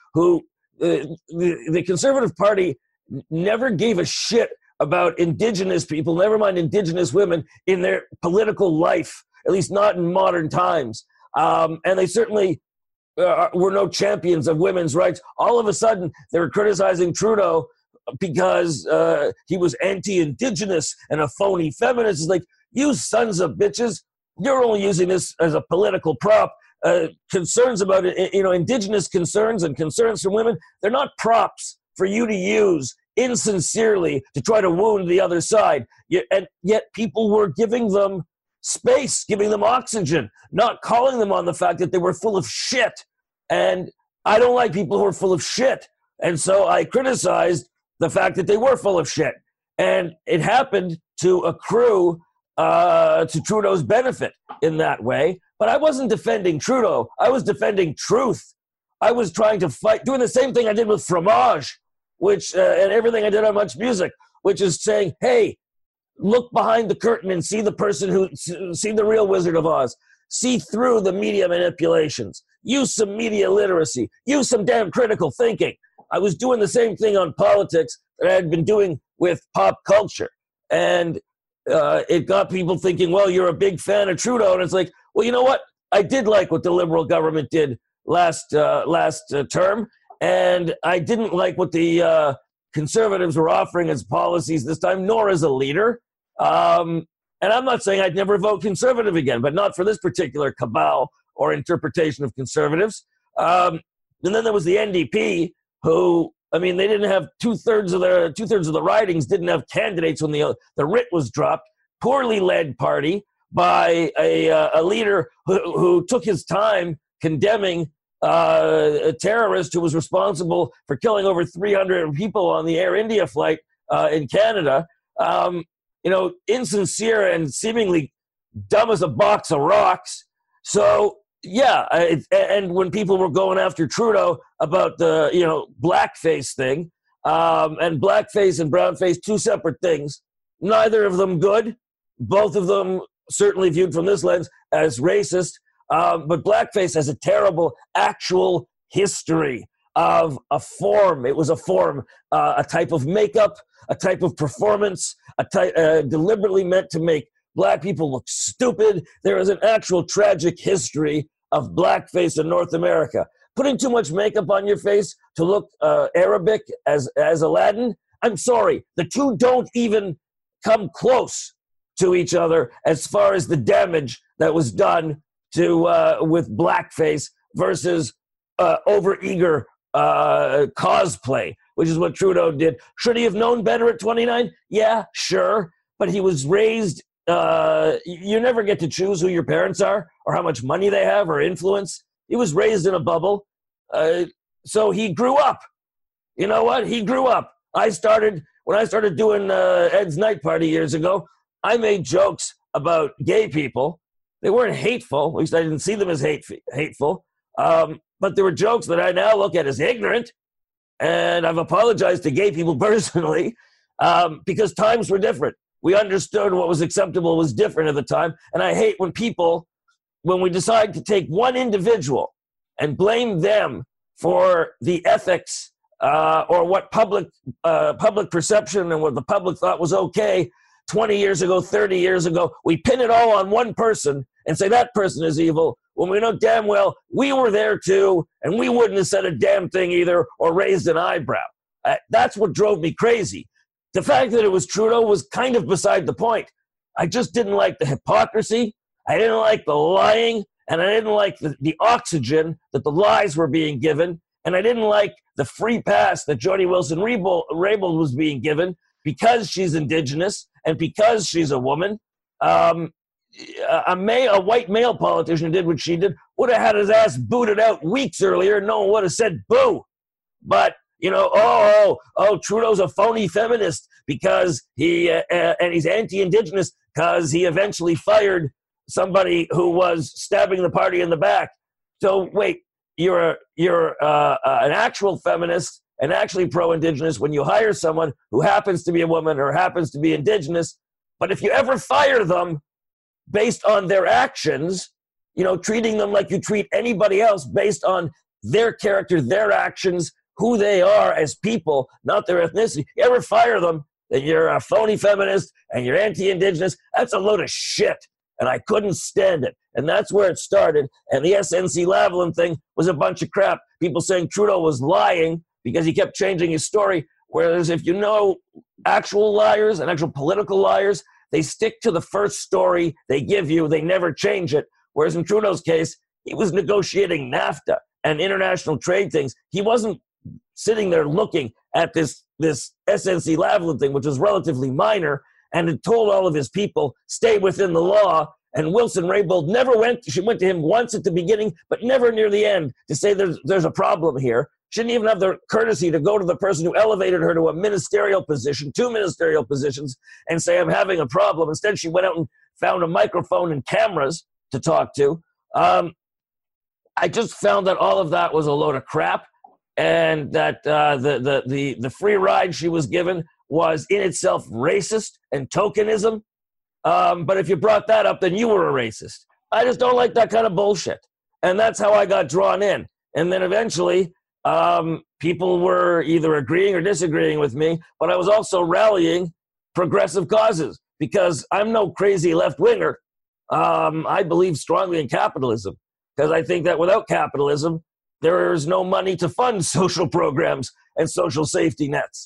the Conservative Party never gave a shit about Indigenous people, never mind Indigenous women, in their political life, at least not in modern times. And they certainly were no champions of women's rights. All of a sudden, they were criticizing Trudeau because he was anti-Indigenous and a phony feminist. It's like, you sons of bitches, you're only using this as a political prop. Concerns about Indigenous concerns and concerns from women, they're not props for you to use insincerely to try to wound the other side. And yet people were giving them space, giving them oxygen, not calling them on the fact that they were full of shit. And I don't like people who are full of shit. And so I criticized the fact that they were full of shit. And it happened to accrue to Trudeau's benefit in that way. But I wasn't defending Trudeau. I was defending truth. I was trying to fight, doing the same thing I did with Fromage, and everything I did on Much Music, which is saying, hey, look behind the curtain and see the real Wizard of Oz. See through the media manipulations. Use some media literacy. Use some damn critical thinking. I was doing the same thing on politics that I had been doing with pop culture. And it got people thinking, well, you're a big fan of Trudeau. And it's like, well, you know what? I did like what the Liberal government did last term. And I didn't like what the Conservatives were offering as policies this time, nor as a leader. And I'm not saying I'd never vote Conservative again, but not for this particular cabal or interpretation of Conservatives. And then there was the NDP, who, I mean, they didn't have two-thirds of the ridings didn't have candidates when the writ was dropped. Poorly led party by a leader who took his time condemning a terrorist who was responsible for killing over 300 people on the Air India flight in Canada. Insincere and seemingly dumb as a box of rocks. So, yeah, and when people were going after Trudeau about the, blackface thing, and blackface and brownface, two separate things, neither of them good, both of them certainly viewed from this lens as racist, but blackface has a terrible actual history of a form. It was a form, a type of makeup, a type of performance, deliberately meant to make black people look stupid. There is an actual tragic history of blackface in North America. Putting too much makeup on your face to look Arabic as Aladdin, I'm sorry, the two don't even come close to each other as far as the damage that was done to with blackface versus overeager cosplay, which is what Trudeau did. Should he have known better at 29? Yeah, sure. But he was raised, you never get to choose who your parents are or how much money they have or influence. He was raised in a bubble. So he grew up. You know what? He grew up. When I started doing Ed's Night Party years ago, I made jokes about gay people. They weren't hateful. At least I didn't see them as hateful. But there were jokes that I now look at as ignorant, and I've apologized to gay people personally because times were different. We understood what was acceptable was different at the time, and I hate when we decide to take one individual and blame them for the ethics or what public perception and what the public thought was okay 20 years ago, 30 years ago. We pin it all on one person and say that person is evil, when we know damn well we were there too, and we wouldn't have said a damn thing either or raised an eyebrow. That's what drove me crazy. The fact that it was Trudeau was kind of beside the point. I just didn't like the hypocrisy. I didn't like the lying, and I didn't like the oxygen that the lies were being given, and I didn't like the free pass that Jody Wilson-Raybould was being given because she's Indigenous and because she's a woman. A white male politician who did what she did would have had his ass booted out weeks earlier, and no one would have said boo. But Trudeau's a phony feminist because and he's anti-Indigenous because he eventually fired somebody who was stabbing the party in the back. So wait, you're an actual feminist and actually pro-Indigenous when you hire someone who happens to be a woman or happens to be Indigenous. But if you ever fire them based on their actions, treating them like you treat anybody else based on their character, their actions, who they are as people, not their ethnicity, you ever fire them, then you're a phony feminist and you're anti-Indigenous. That's a load of shit. And I couldn't stand it. And that's where it started. And the SNC-Lavalin thing was a bunch of crap. People saying Trudeau was lying because he kept changing his story. Whereas if you know actual liars and actual political liars, they stick to the first story they give you. They never change it. Whereas in Trudeau's case, he was negotiating NAFTA and international trade things. He wasn't sitting there looking at this SNC-Lavalin thing, which was relatively minor, and had told all of his people, stay within the law. And Wilson-Raybould she went to him once at the beginning, but never near the end to say there's a problem here. She didn't even have the courtesy to go to the person who elevated her to a ministerial position, 2 ministerial positions, and say, I'm having a problem. Instead, she went out and found a microphone and cameras to talk to. I just found that all of that was a load of crap, and that the free ride she was given was in itself racist and tokenism. But if you brought that up, then you were a racist. I just don't like that kind of bullshit. And that's how I got drawn in. And then eventually, people were either agreeing or disagreeing with me, but I was also rallying progressive causes because I'm no crazy left-winger. I believe strongly in capitalism because I think that without capitalism, there is no money to fund social programs and social safety nets.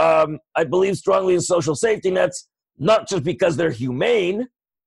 I believe strongly in social safety nets, not just because they're humane,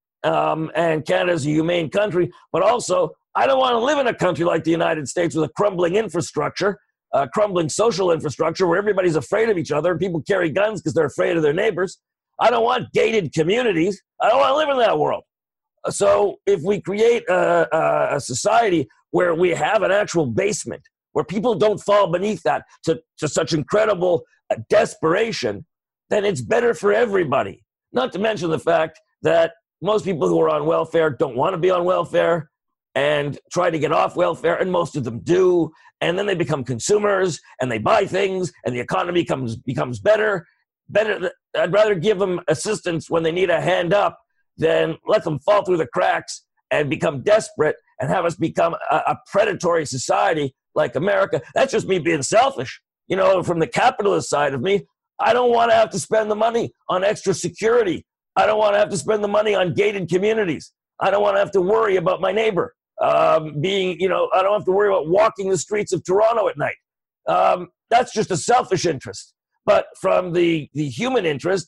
and Canada's a humane country, but also I don't want to live in a country like the United States with a crumbling infrastructure, crumbling social infrastructure where everybody's afraid of each other and people carry guns because they're afraid of their neighbors. I don't want gated communities. I don't want to live in that world. So if we create a society where we have an actual basement, where people don't fall beneath that to such incredible desperation, then it's better for everybody. Not to mention the fact that most people who are on welfare don't want to be on welfare and try to get off welfare, and most of them do, and then they become consumers and they buy things and the economy becomes better. I'd rather give them assistance when they need a hand up than let them fall through the cracks and become desperate and have us become a predatory society like America. That's just me being selfish. From the capitalist side of me, I don't want to have to spend the money on extra security. I don't want to have to spend the money on gated communities. I don't want to have to worry about my neighbor I don't have to worry about walking the streets of Toronto at night. That's just a selfish interest. But from the human interest,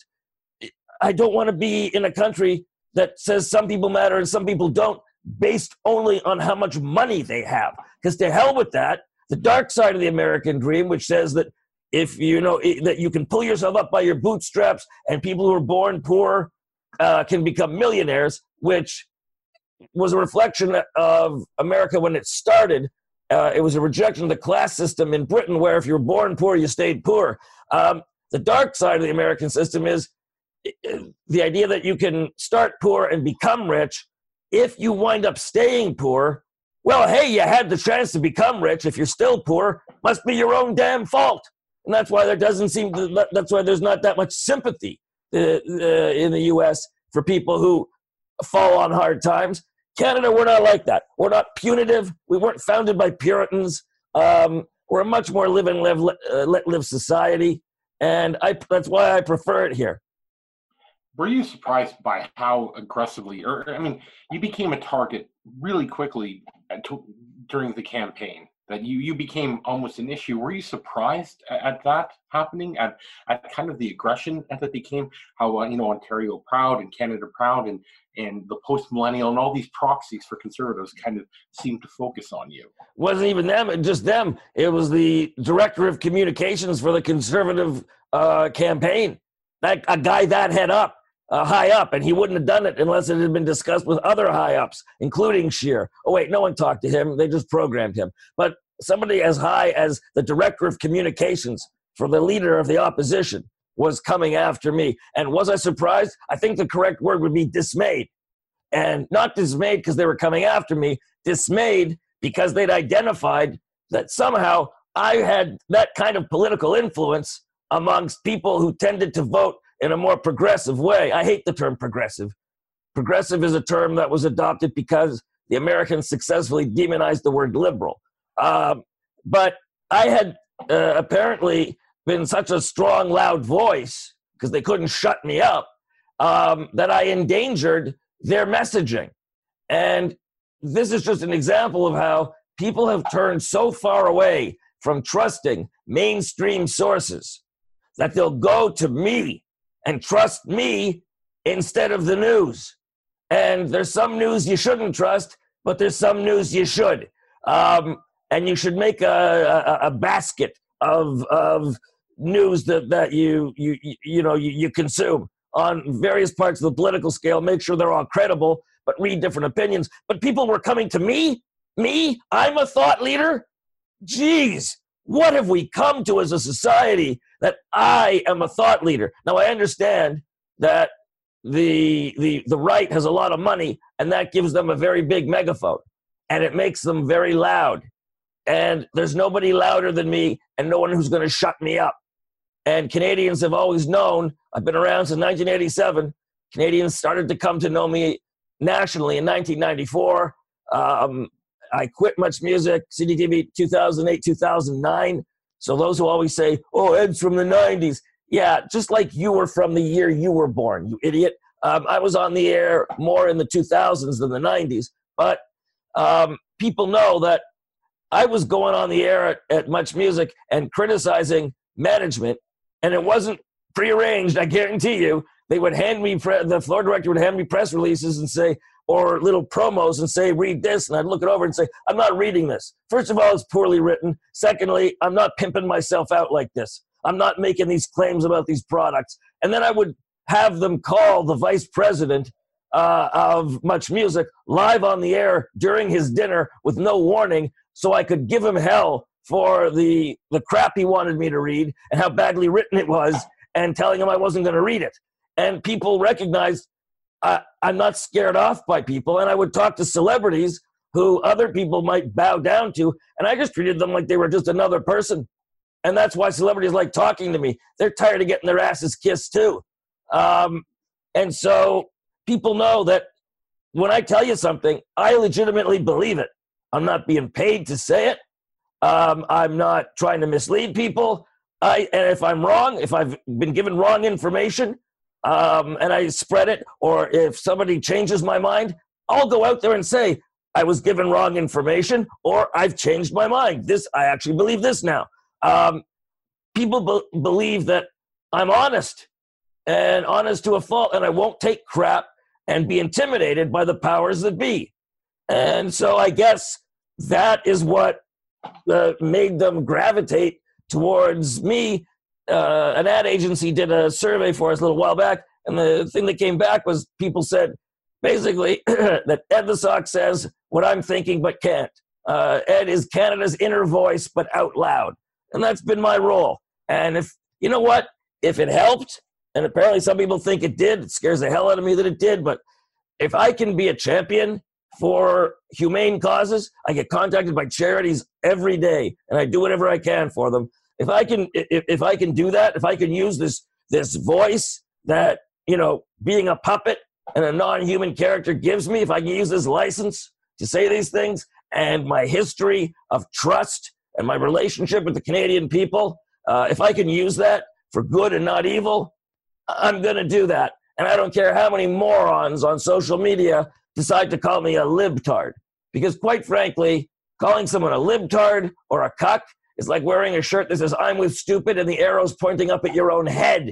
I don't want to be in a country that says some people matter and some people don't, based only on how much money they have. Because to hell with that, the dark side of the American dream, which says that if that you can pull yourself up by your bootstraps and people who are born poor can become millionaires, which was a reflection of America when it started. It was a rejection of the class system in Britain, where if you were born poor, you stayed poor. The dark side of the American system is the idea that you can start poor and become rich. If you wind up staying poor, well, hey, you had the chance to become rich. If you're still poor, must be your own damn fault. And that's why that's why there's not that much sympathy in the U.S. for people who fall on hard times. Canada, we're not like that. We're not punitive. We weren't founded by Puritans. We're a much more live and let live society, and that's why I prefer it here. Were you surprised by how aggressively, you became a target really quickly during the campaign, that you became almost an issue? Were you surprised at that happening, at kind of the aggression that became, how, Ontario Proud and Canada Proud and the post-millennial and all these proxies for Conservatives kind of seemed to focus on you? Wasn't even them, just them. It was the director of communications for the Conservative campaign. A guy that high up, and he wouldn't have done it unless it had been discussed with other high-ups, including Scheer. Oh, wait, no one talked to him. They just programmed him. But somebody as high as the director of communications for the leader of the opposition was coming after me. And was I surprised? I think the correct word would be dismayed. And not dismayed because they were coming after me, dismayed because they'd identified that somehow I had that kind of political influence amongst people who tended to vote in a more progressive way. I hate the term progressive. Progressive is a term that was adopted because the Americans successfully demonized the word liberal. But I had apparently been such a strong, loud voice, because they couldn't shut me up, that I endangered their messaging. And this is just an example of how people have turned so far away from trusting mainstream sources that they'll go to me and trust me instead of the news. And there's some news you shouldn't trust, but there's some news you should. And you should make a basket of news that you consume on various parts of the political scale. Make sure they're all credible, but read different opinions. But people were coming to me. I'm a thought leader. Geez, what have we come to as a society that I am a thought leader? Now, I understand that the right has a lot of money, and that gives them a very big megaphone, and it makes them very loud. And there's nobody louder than me, and no one who's going to shut me up. And Canadians have always known, I've been around since 1987. Canadians started to come to know me nationally in 1994. I quit Much Music, CDTV 2008, 2009. So those who always say, oh, Ed's from the 90s. Yeah, just like you were from the year you were born, you idiot. I was on the air more in the 2000s than the 90s. But people know that I was going on the air at Much Music and criticizing management, and it wasn't prearranged, I guarantee you. They would hand me, the floor director would hand me press releases and say, or little promos and say, read this, and I'd look it over and say, I'm not reading this. First of all, it's poorly written. Secondly, I'm not pimping myself out like this. I'm not making these claims about these products. And then I would have them call the vice president of Much Music live on the air during his dinner with no warning, so I could give him hell for the crap he wanted me to read and how badly written it was, and telling him I wasn't going to read it. And people recognized I'm not scared off by people, and I would talk to celebrities who other people might bow down to, and I just treated them like they were just another person. And that's why celebrities like talking to me. They're tired of getting their asses kissed too. And so people know that when I tell you something, I legitimately believe it. I'm not being paid to say it. I'm not trying to mislead people. And if I'm wrong, if I've been given wrong information, and I spread it, or if somebody changes my mind, I'll go out there and say, I was given wrong information, or I've changed my mind. I actually believe this now. People believe that I'm honest, and honest to a fault, and I won't take crap and be intimidated by the powers that be. And so I guess that is what made them gravitate towards me. An ad agency did a survey for us a little while back, and the thing that came back was people said basically that Ed the Sock says what I'm thinking but can't. Ed is Canada's inner voice but out loud. And that's been my role. And if, you know what, if it helped, and apparently some people think it did, it scares the hell out of me that it did, but if I can be a champion for humane causes. I get contacted by charities every day, and I do whatever I can for them. If I can do that, if I can use this voice that, being a puppet and a non-human character gives me, if I can use this license to say these things, and my history of trust and my relationship with the Canadian people, if I can use that for good and not evil, I'm going to do that. And I don't care how many morons on social media decide to call me a libtard. Because quite frankly, calling someone a libtard or a cuck is like wearing a shirt that says, I'm with stupid, and the arrow's pointing up at your own head.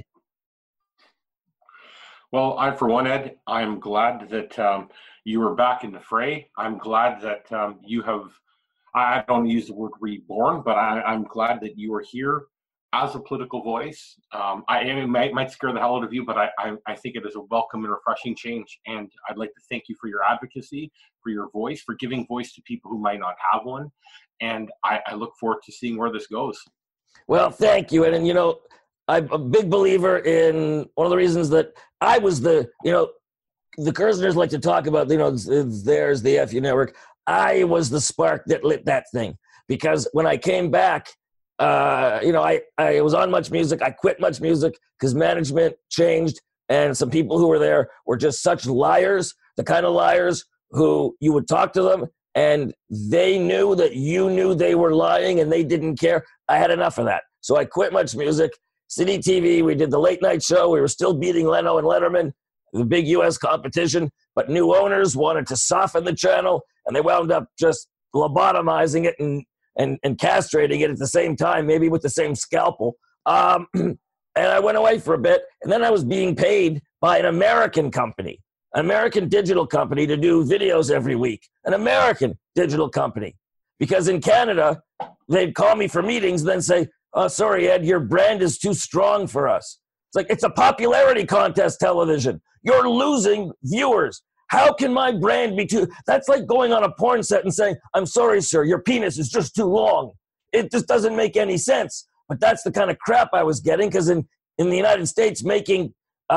Well, for one, Ed, I'm glad that you were back in the fray. I'm glad that you have, I don't use the word reborn, but I'm glad that you are here as a political voice. It might scare the hell out of you, but I think it is a welcome and refreshing change. And I'd like to thank you for your advocacy, for your voice, for giving voice to people who might not have one. And I look forward to seeing where this goes. Well, thank you. And I'm a big believer in one of the reasons that I was the Kersners like to talk about, there's the FU network. I was the spark that lit that thing, because when I came back, I was on Much Music. I quit Much Music because management changed, and some people who were there were just such liars, the kind of liars who you would talk to them and they knew that you knew they were lying and they didn't care. I had enough of that. So I quit Much Music. City TV, we did the late night show. We were still beating Leno and Letterman, the big U.S. competition, but new owners wanted to soften the channel, and they wound up just lobotomizing it and castrating it at the same time, maybe with the same scalpel. And I went away for a bit, and then I was being paid by an American company, an American digital company, to do videos every week, an American digital company. Because in Canada, they'd call me for meetings and then say, oh, sorry, Ed, your brand is too strong for us. It's like, it's a popularity contest television. You're losing viewers. How can my brand be too? That's like going on a porn set and saying, I'm sorry, sir, your penis is just too long. It just doesn't make any sense. But that's the kind of crap I was getting, because in the United States, making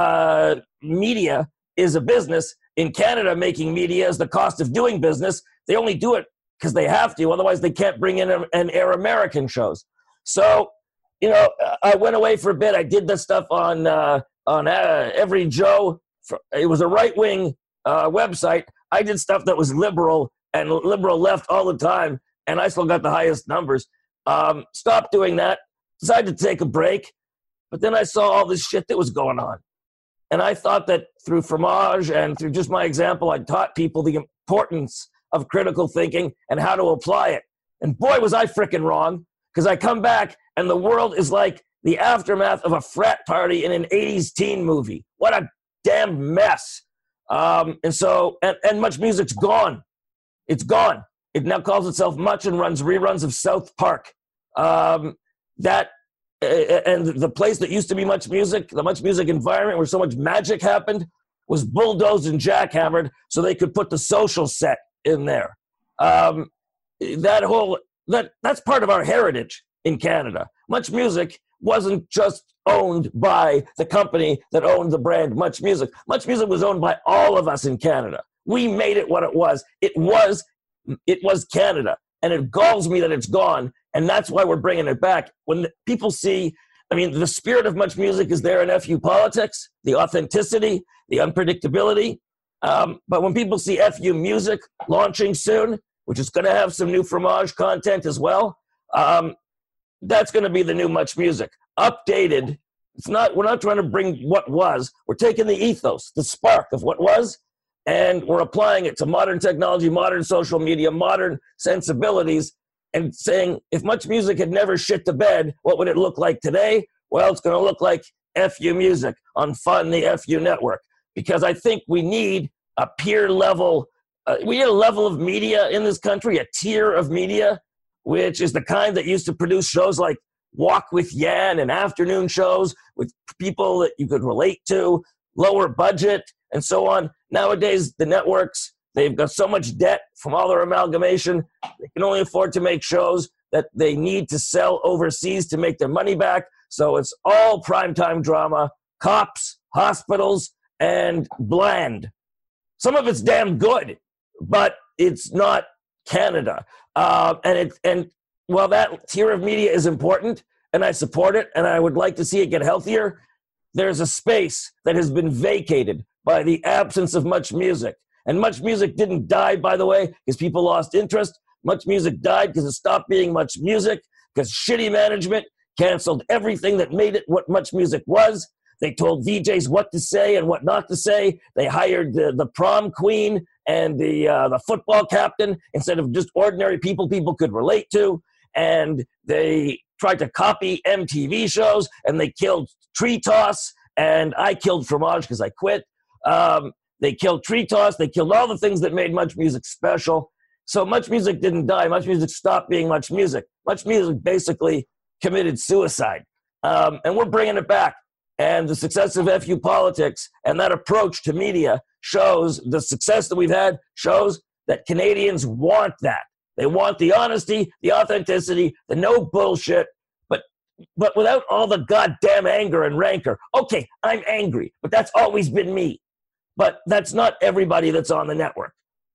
media is a business. In Canada, making media is the cost of doing business. They only do it because they have to. Otherwise, they can't bring in and air American shows. So, I went away for a bit. I did this stuff on Every Joe. It was a right-wing website. I did stuff that was liberal and liberal left all the time, and I still got the highest numbers. Stopped doing that. Decided to take a break. But then I saw all this shit that was going on. And I thought that through Fromage and through just my example, I taught people the importance of critical thinking and how to apply it. And boy, was I frickin' wrong, because I come back and the world is like the aftermath of a frat party in an 80s teen movie. What a damn mess. And Much Music's gone. It's gone. It now calls itself Much and runs reruns of South Park. And the place that used to be Much Music, the Much Music environment where so much magic happened, was bulldozed and jackhammered so they could put the social set in there. That's part of our heritage in Canada. Much Music wasn't just owned by the company that owned the brand Much Music. Much Music was owned by all of us in Canada. We made it what it was. It was Canada, and it galls me that it's gone, and that's why we're bringing it back. When people see, the spirit of Much Music is there in FU politics, the authenticity, the unpredictability, but when people see FU Music launching soon, which is going to have some new Fromage content as well, that's going to be the new Much Music. Updated. We're not trying to bring what was. We're taking the ethos, the spark of what was, and we're applying it to modern technology, modern social media, modern sensibilities, and saying, if Much Music had never shit the bed, what would it look like today? Well, it's going to look like FU Music on Fun, the FU network, because I think we need a peer level, we need a level of media in this country, a tier of media, which is the kind that used to produce shows like Walk with Yan and afternoon shows with people that you could relate to, lower budget, and so on. Nowadays, the networks, they've got so much debt from all their amalgamation, they can only afford to make shows that they need to sell overseas to make their money back. So it's all primetime drama, cops, hospitals, and bland. Some of it's damn good, but it's not Canada. And while that tier of media is important, and I support it, and I would like to see it get healthier, there's a space that has been vacated by the absence of Much Music. And Much Music didn't die, by the way, because people lost interest. Much Music died because it stopped being Much Music, because shitty management canceled everything that made it what Much Music was. They told VJs what to say and what not to say. They hired the prom queen and the football captain instead of just ordinary people could relate to. And they tried to copy MTV shows, and they killed Tree Toss, and I killed Fromage because I quit. They killed Tree Toss. They killed all the things that made Much Music special. So Much Music didn't die. Much Music stopped being Much Music. Much Music basically committed suicide. And we're bringing it back. And the success of FU Politics and that approach to media shows the success that we've had, shows that Canadians want that. They want the honesty, the authenticity, the no bullshit, but without all the goddamn anger and rancor. Okay, I'm angry, but that's always been me. But that's not everybody that's on the network.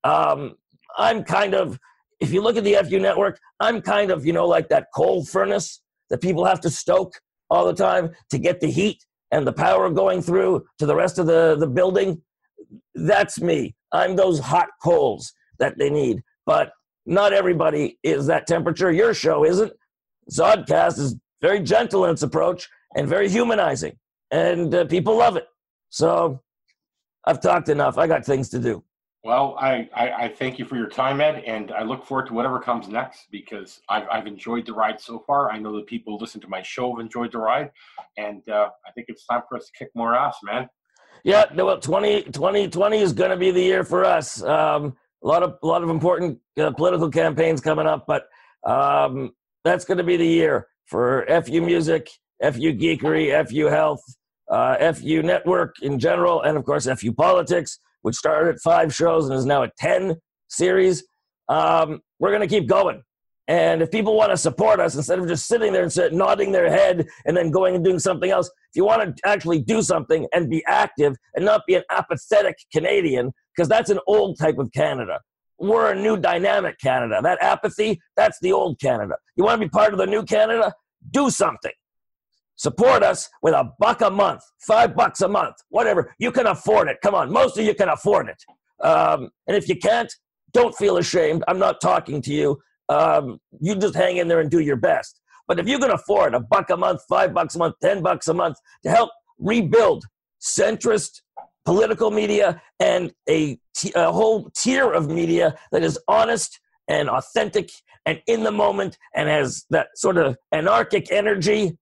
I'm kind of, if you look at the FU network, I'm kind of, like that coal furnace that people have to stoke all the time to get the heat and the power going through to the rest of the building. That's me. I'm those hot coals that they need. But not everybody is that temperature. Your show isn't. Zodcast is very gentle in its approach and very humanizing. And people love it. So I've talked enough. I got things to do. Well, I thank you for your time, Ed, and I look forward to whatever comes next, because I've enjoyed the ride so far. I know that people listen to my show have enjoyed the ride, and I think it's time for us to kick more ass, man. Yeah, well, 2020 is going to be the year for us. A lot of important political campaigns coming up, but that's going to be the year for FU Music, FU Geekery, FU Health, FU Network in general, and of course FU Politics, which started at 5 shows and is now a 10 series. We're going to keep going. And if people want to support us, instead of just sitting there and nodding their head and then going and doing something else, if you want to actually do something and be active and not be an apathetic Canadian, because that's an old type of Canada. We're a new dynamic Canada. That apathy, that's the old Canada. You want to be part of the new Canada? Do something. Support us with $1 a month, $5 a month, whatever. You can afford it. Come on, most of you can afford it. And if you can't, don't feel ashamed. I'm not talking to you. You just hang in there and do your best. But if you can afford $1 a month, $5 a month, $10 a month to help rebuild centrist political media and a whole tier of media that is honest and authentic and in the moment and has that sort of anarchic energy,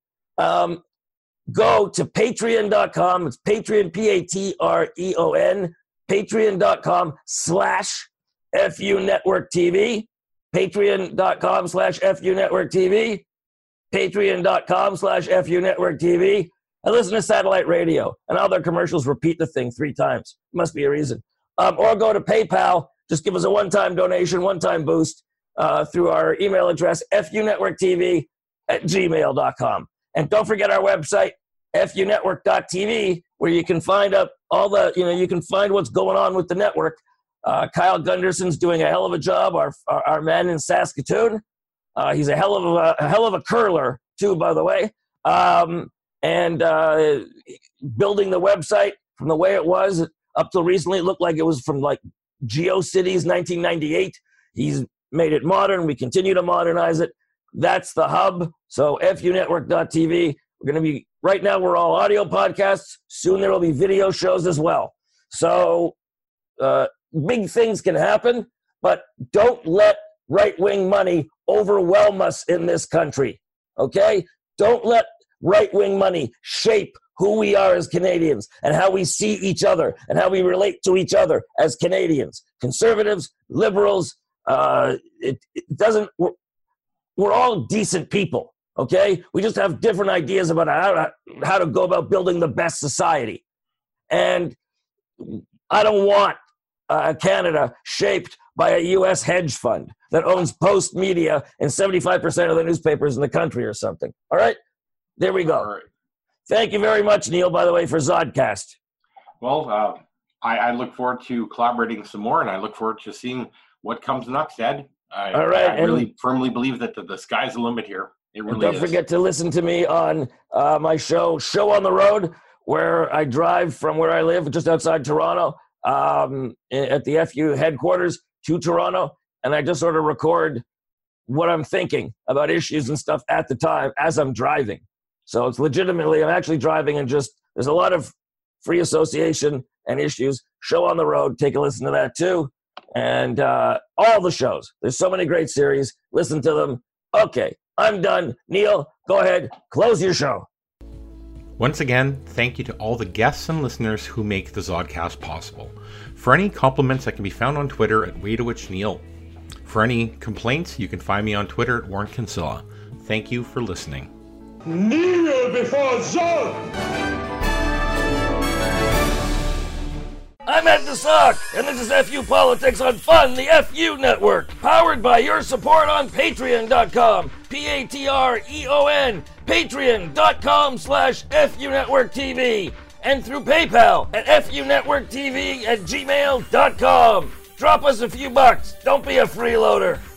go to patreon.com. It's Patreon, Patreon, patreon.com/FU Network TV, patreon.com/FU Network TV, patreon.com/FU Network TV. I listen to satellite radio, and all their commercials repeat the thing 3 times. Must be a reason. Or go to PayPal. Just give us a one-time donation, one-time boost through our email address, funetworktv@gmail.com. And don't forget our website, funetwork.tv, where you can find out all the, you can find what's going on with the network. Kyle Gunderson's doing a hell of a job, our man in Saskatoon. He's a hell of a curler, too, by the way. And building the website from the way it was up till recently, it looked like it was from like GeoCities 1998. He's made it modern. We continue to modernize it. That's the hub. So funetwork.tv. We're going to be, right now we're all audio podcasts. Soon there will be video shows as well. So big things can happen, but don't let right-wing money overwhelm us in this country. Okay? Don't let right-wing money shape who we are as Canadians and how we see each other and how we relate to each other as Canadians. Conservatives, liberals, it doesn't... We're all decent people, okay? We just have different ideas about how to go about building the best society. And I don't want Canada shaped by a U.S. hedge fund that owns Post Media and 75% of the newspapers in the country or something. All right? There we go. All right. Thank you very much, Neil, by the way, for Zodcast. Well, I look forward to collaborating some more, and I look forward to seeing what comes next, Ed. All right, I really firmly believe that the sky's the limit here. It really don't is. forget to listen to me on my show on the Road, where I drive from where I live, just outside Toronto, at the FU headquarters to Toronto, and I just sort of record what I'm thinking about issues and stuff at the time as I'm driving. So it's legitimately, I'm actually driving, and just there's a lot of free association and issues. Show on the Road, take a listen to that too. And all the shows. There's so many great series. Listen to them. Okay, I'm done. Neil, go ahead. Close your show. Once again, thank you to all the guests and listeners who make the Zodcast possible. For any compliments, I can be found on Twitter at WayToWhich For any complaints, you can find me on Twitter at Warren Kinsella. Thank you for listening. Kneel before Zod! I'm Ed the Sock, and this is FU Politics on Fun, the FU Network, powered by your support on Patreon.com, Patreon, Patreon.com/FU Network TV, and through PayPal at FUNetworkTV@gmail.com. Drop us a few bucks. Don't be a freeloader.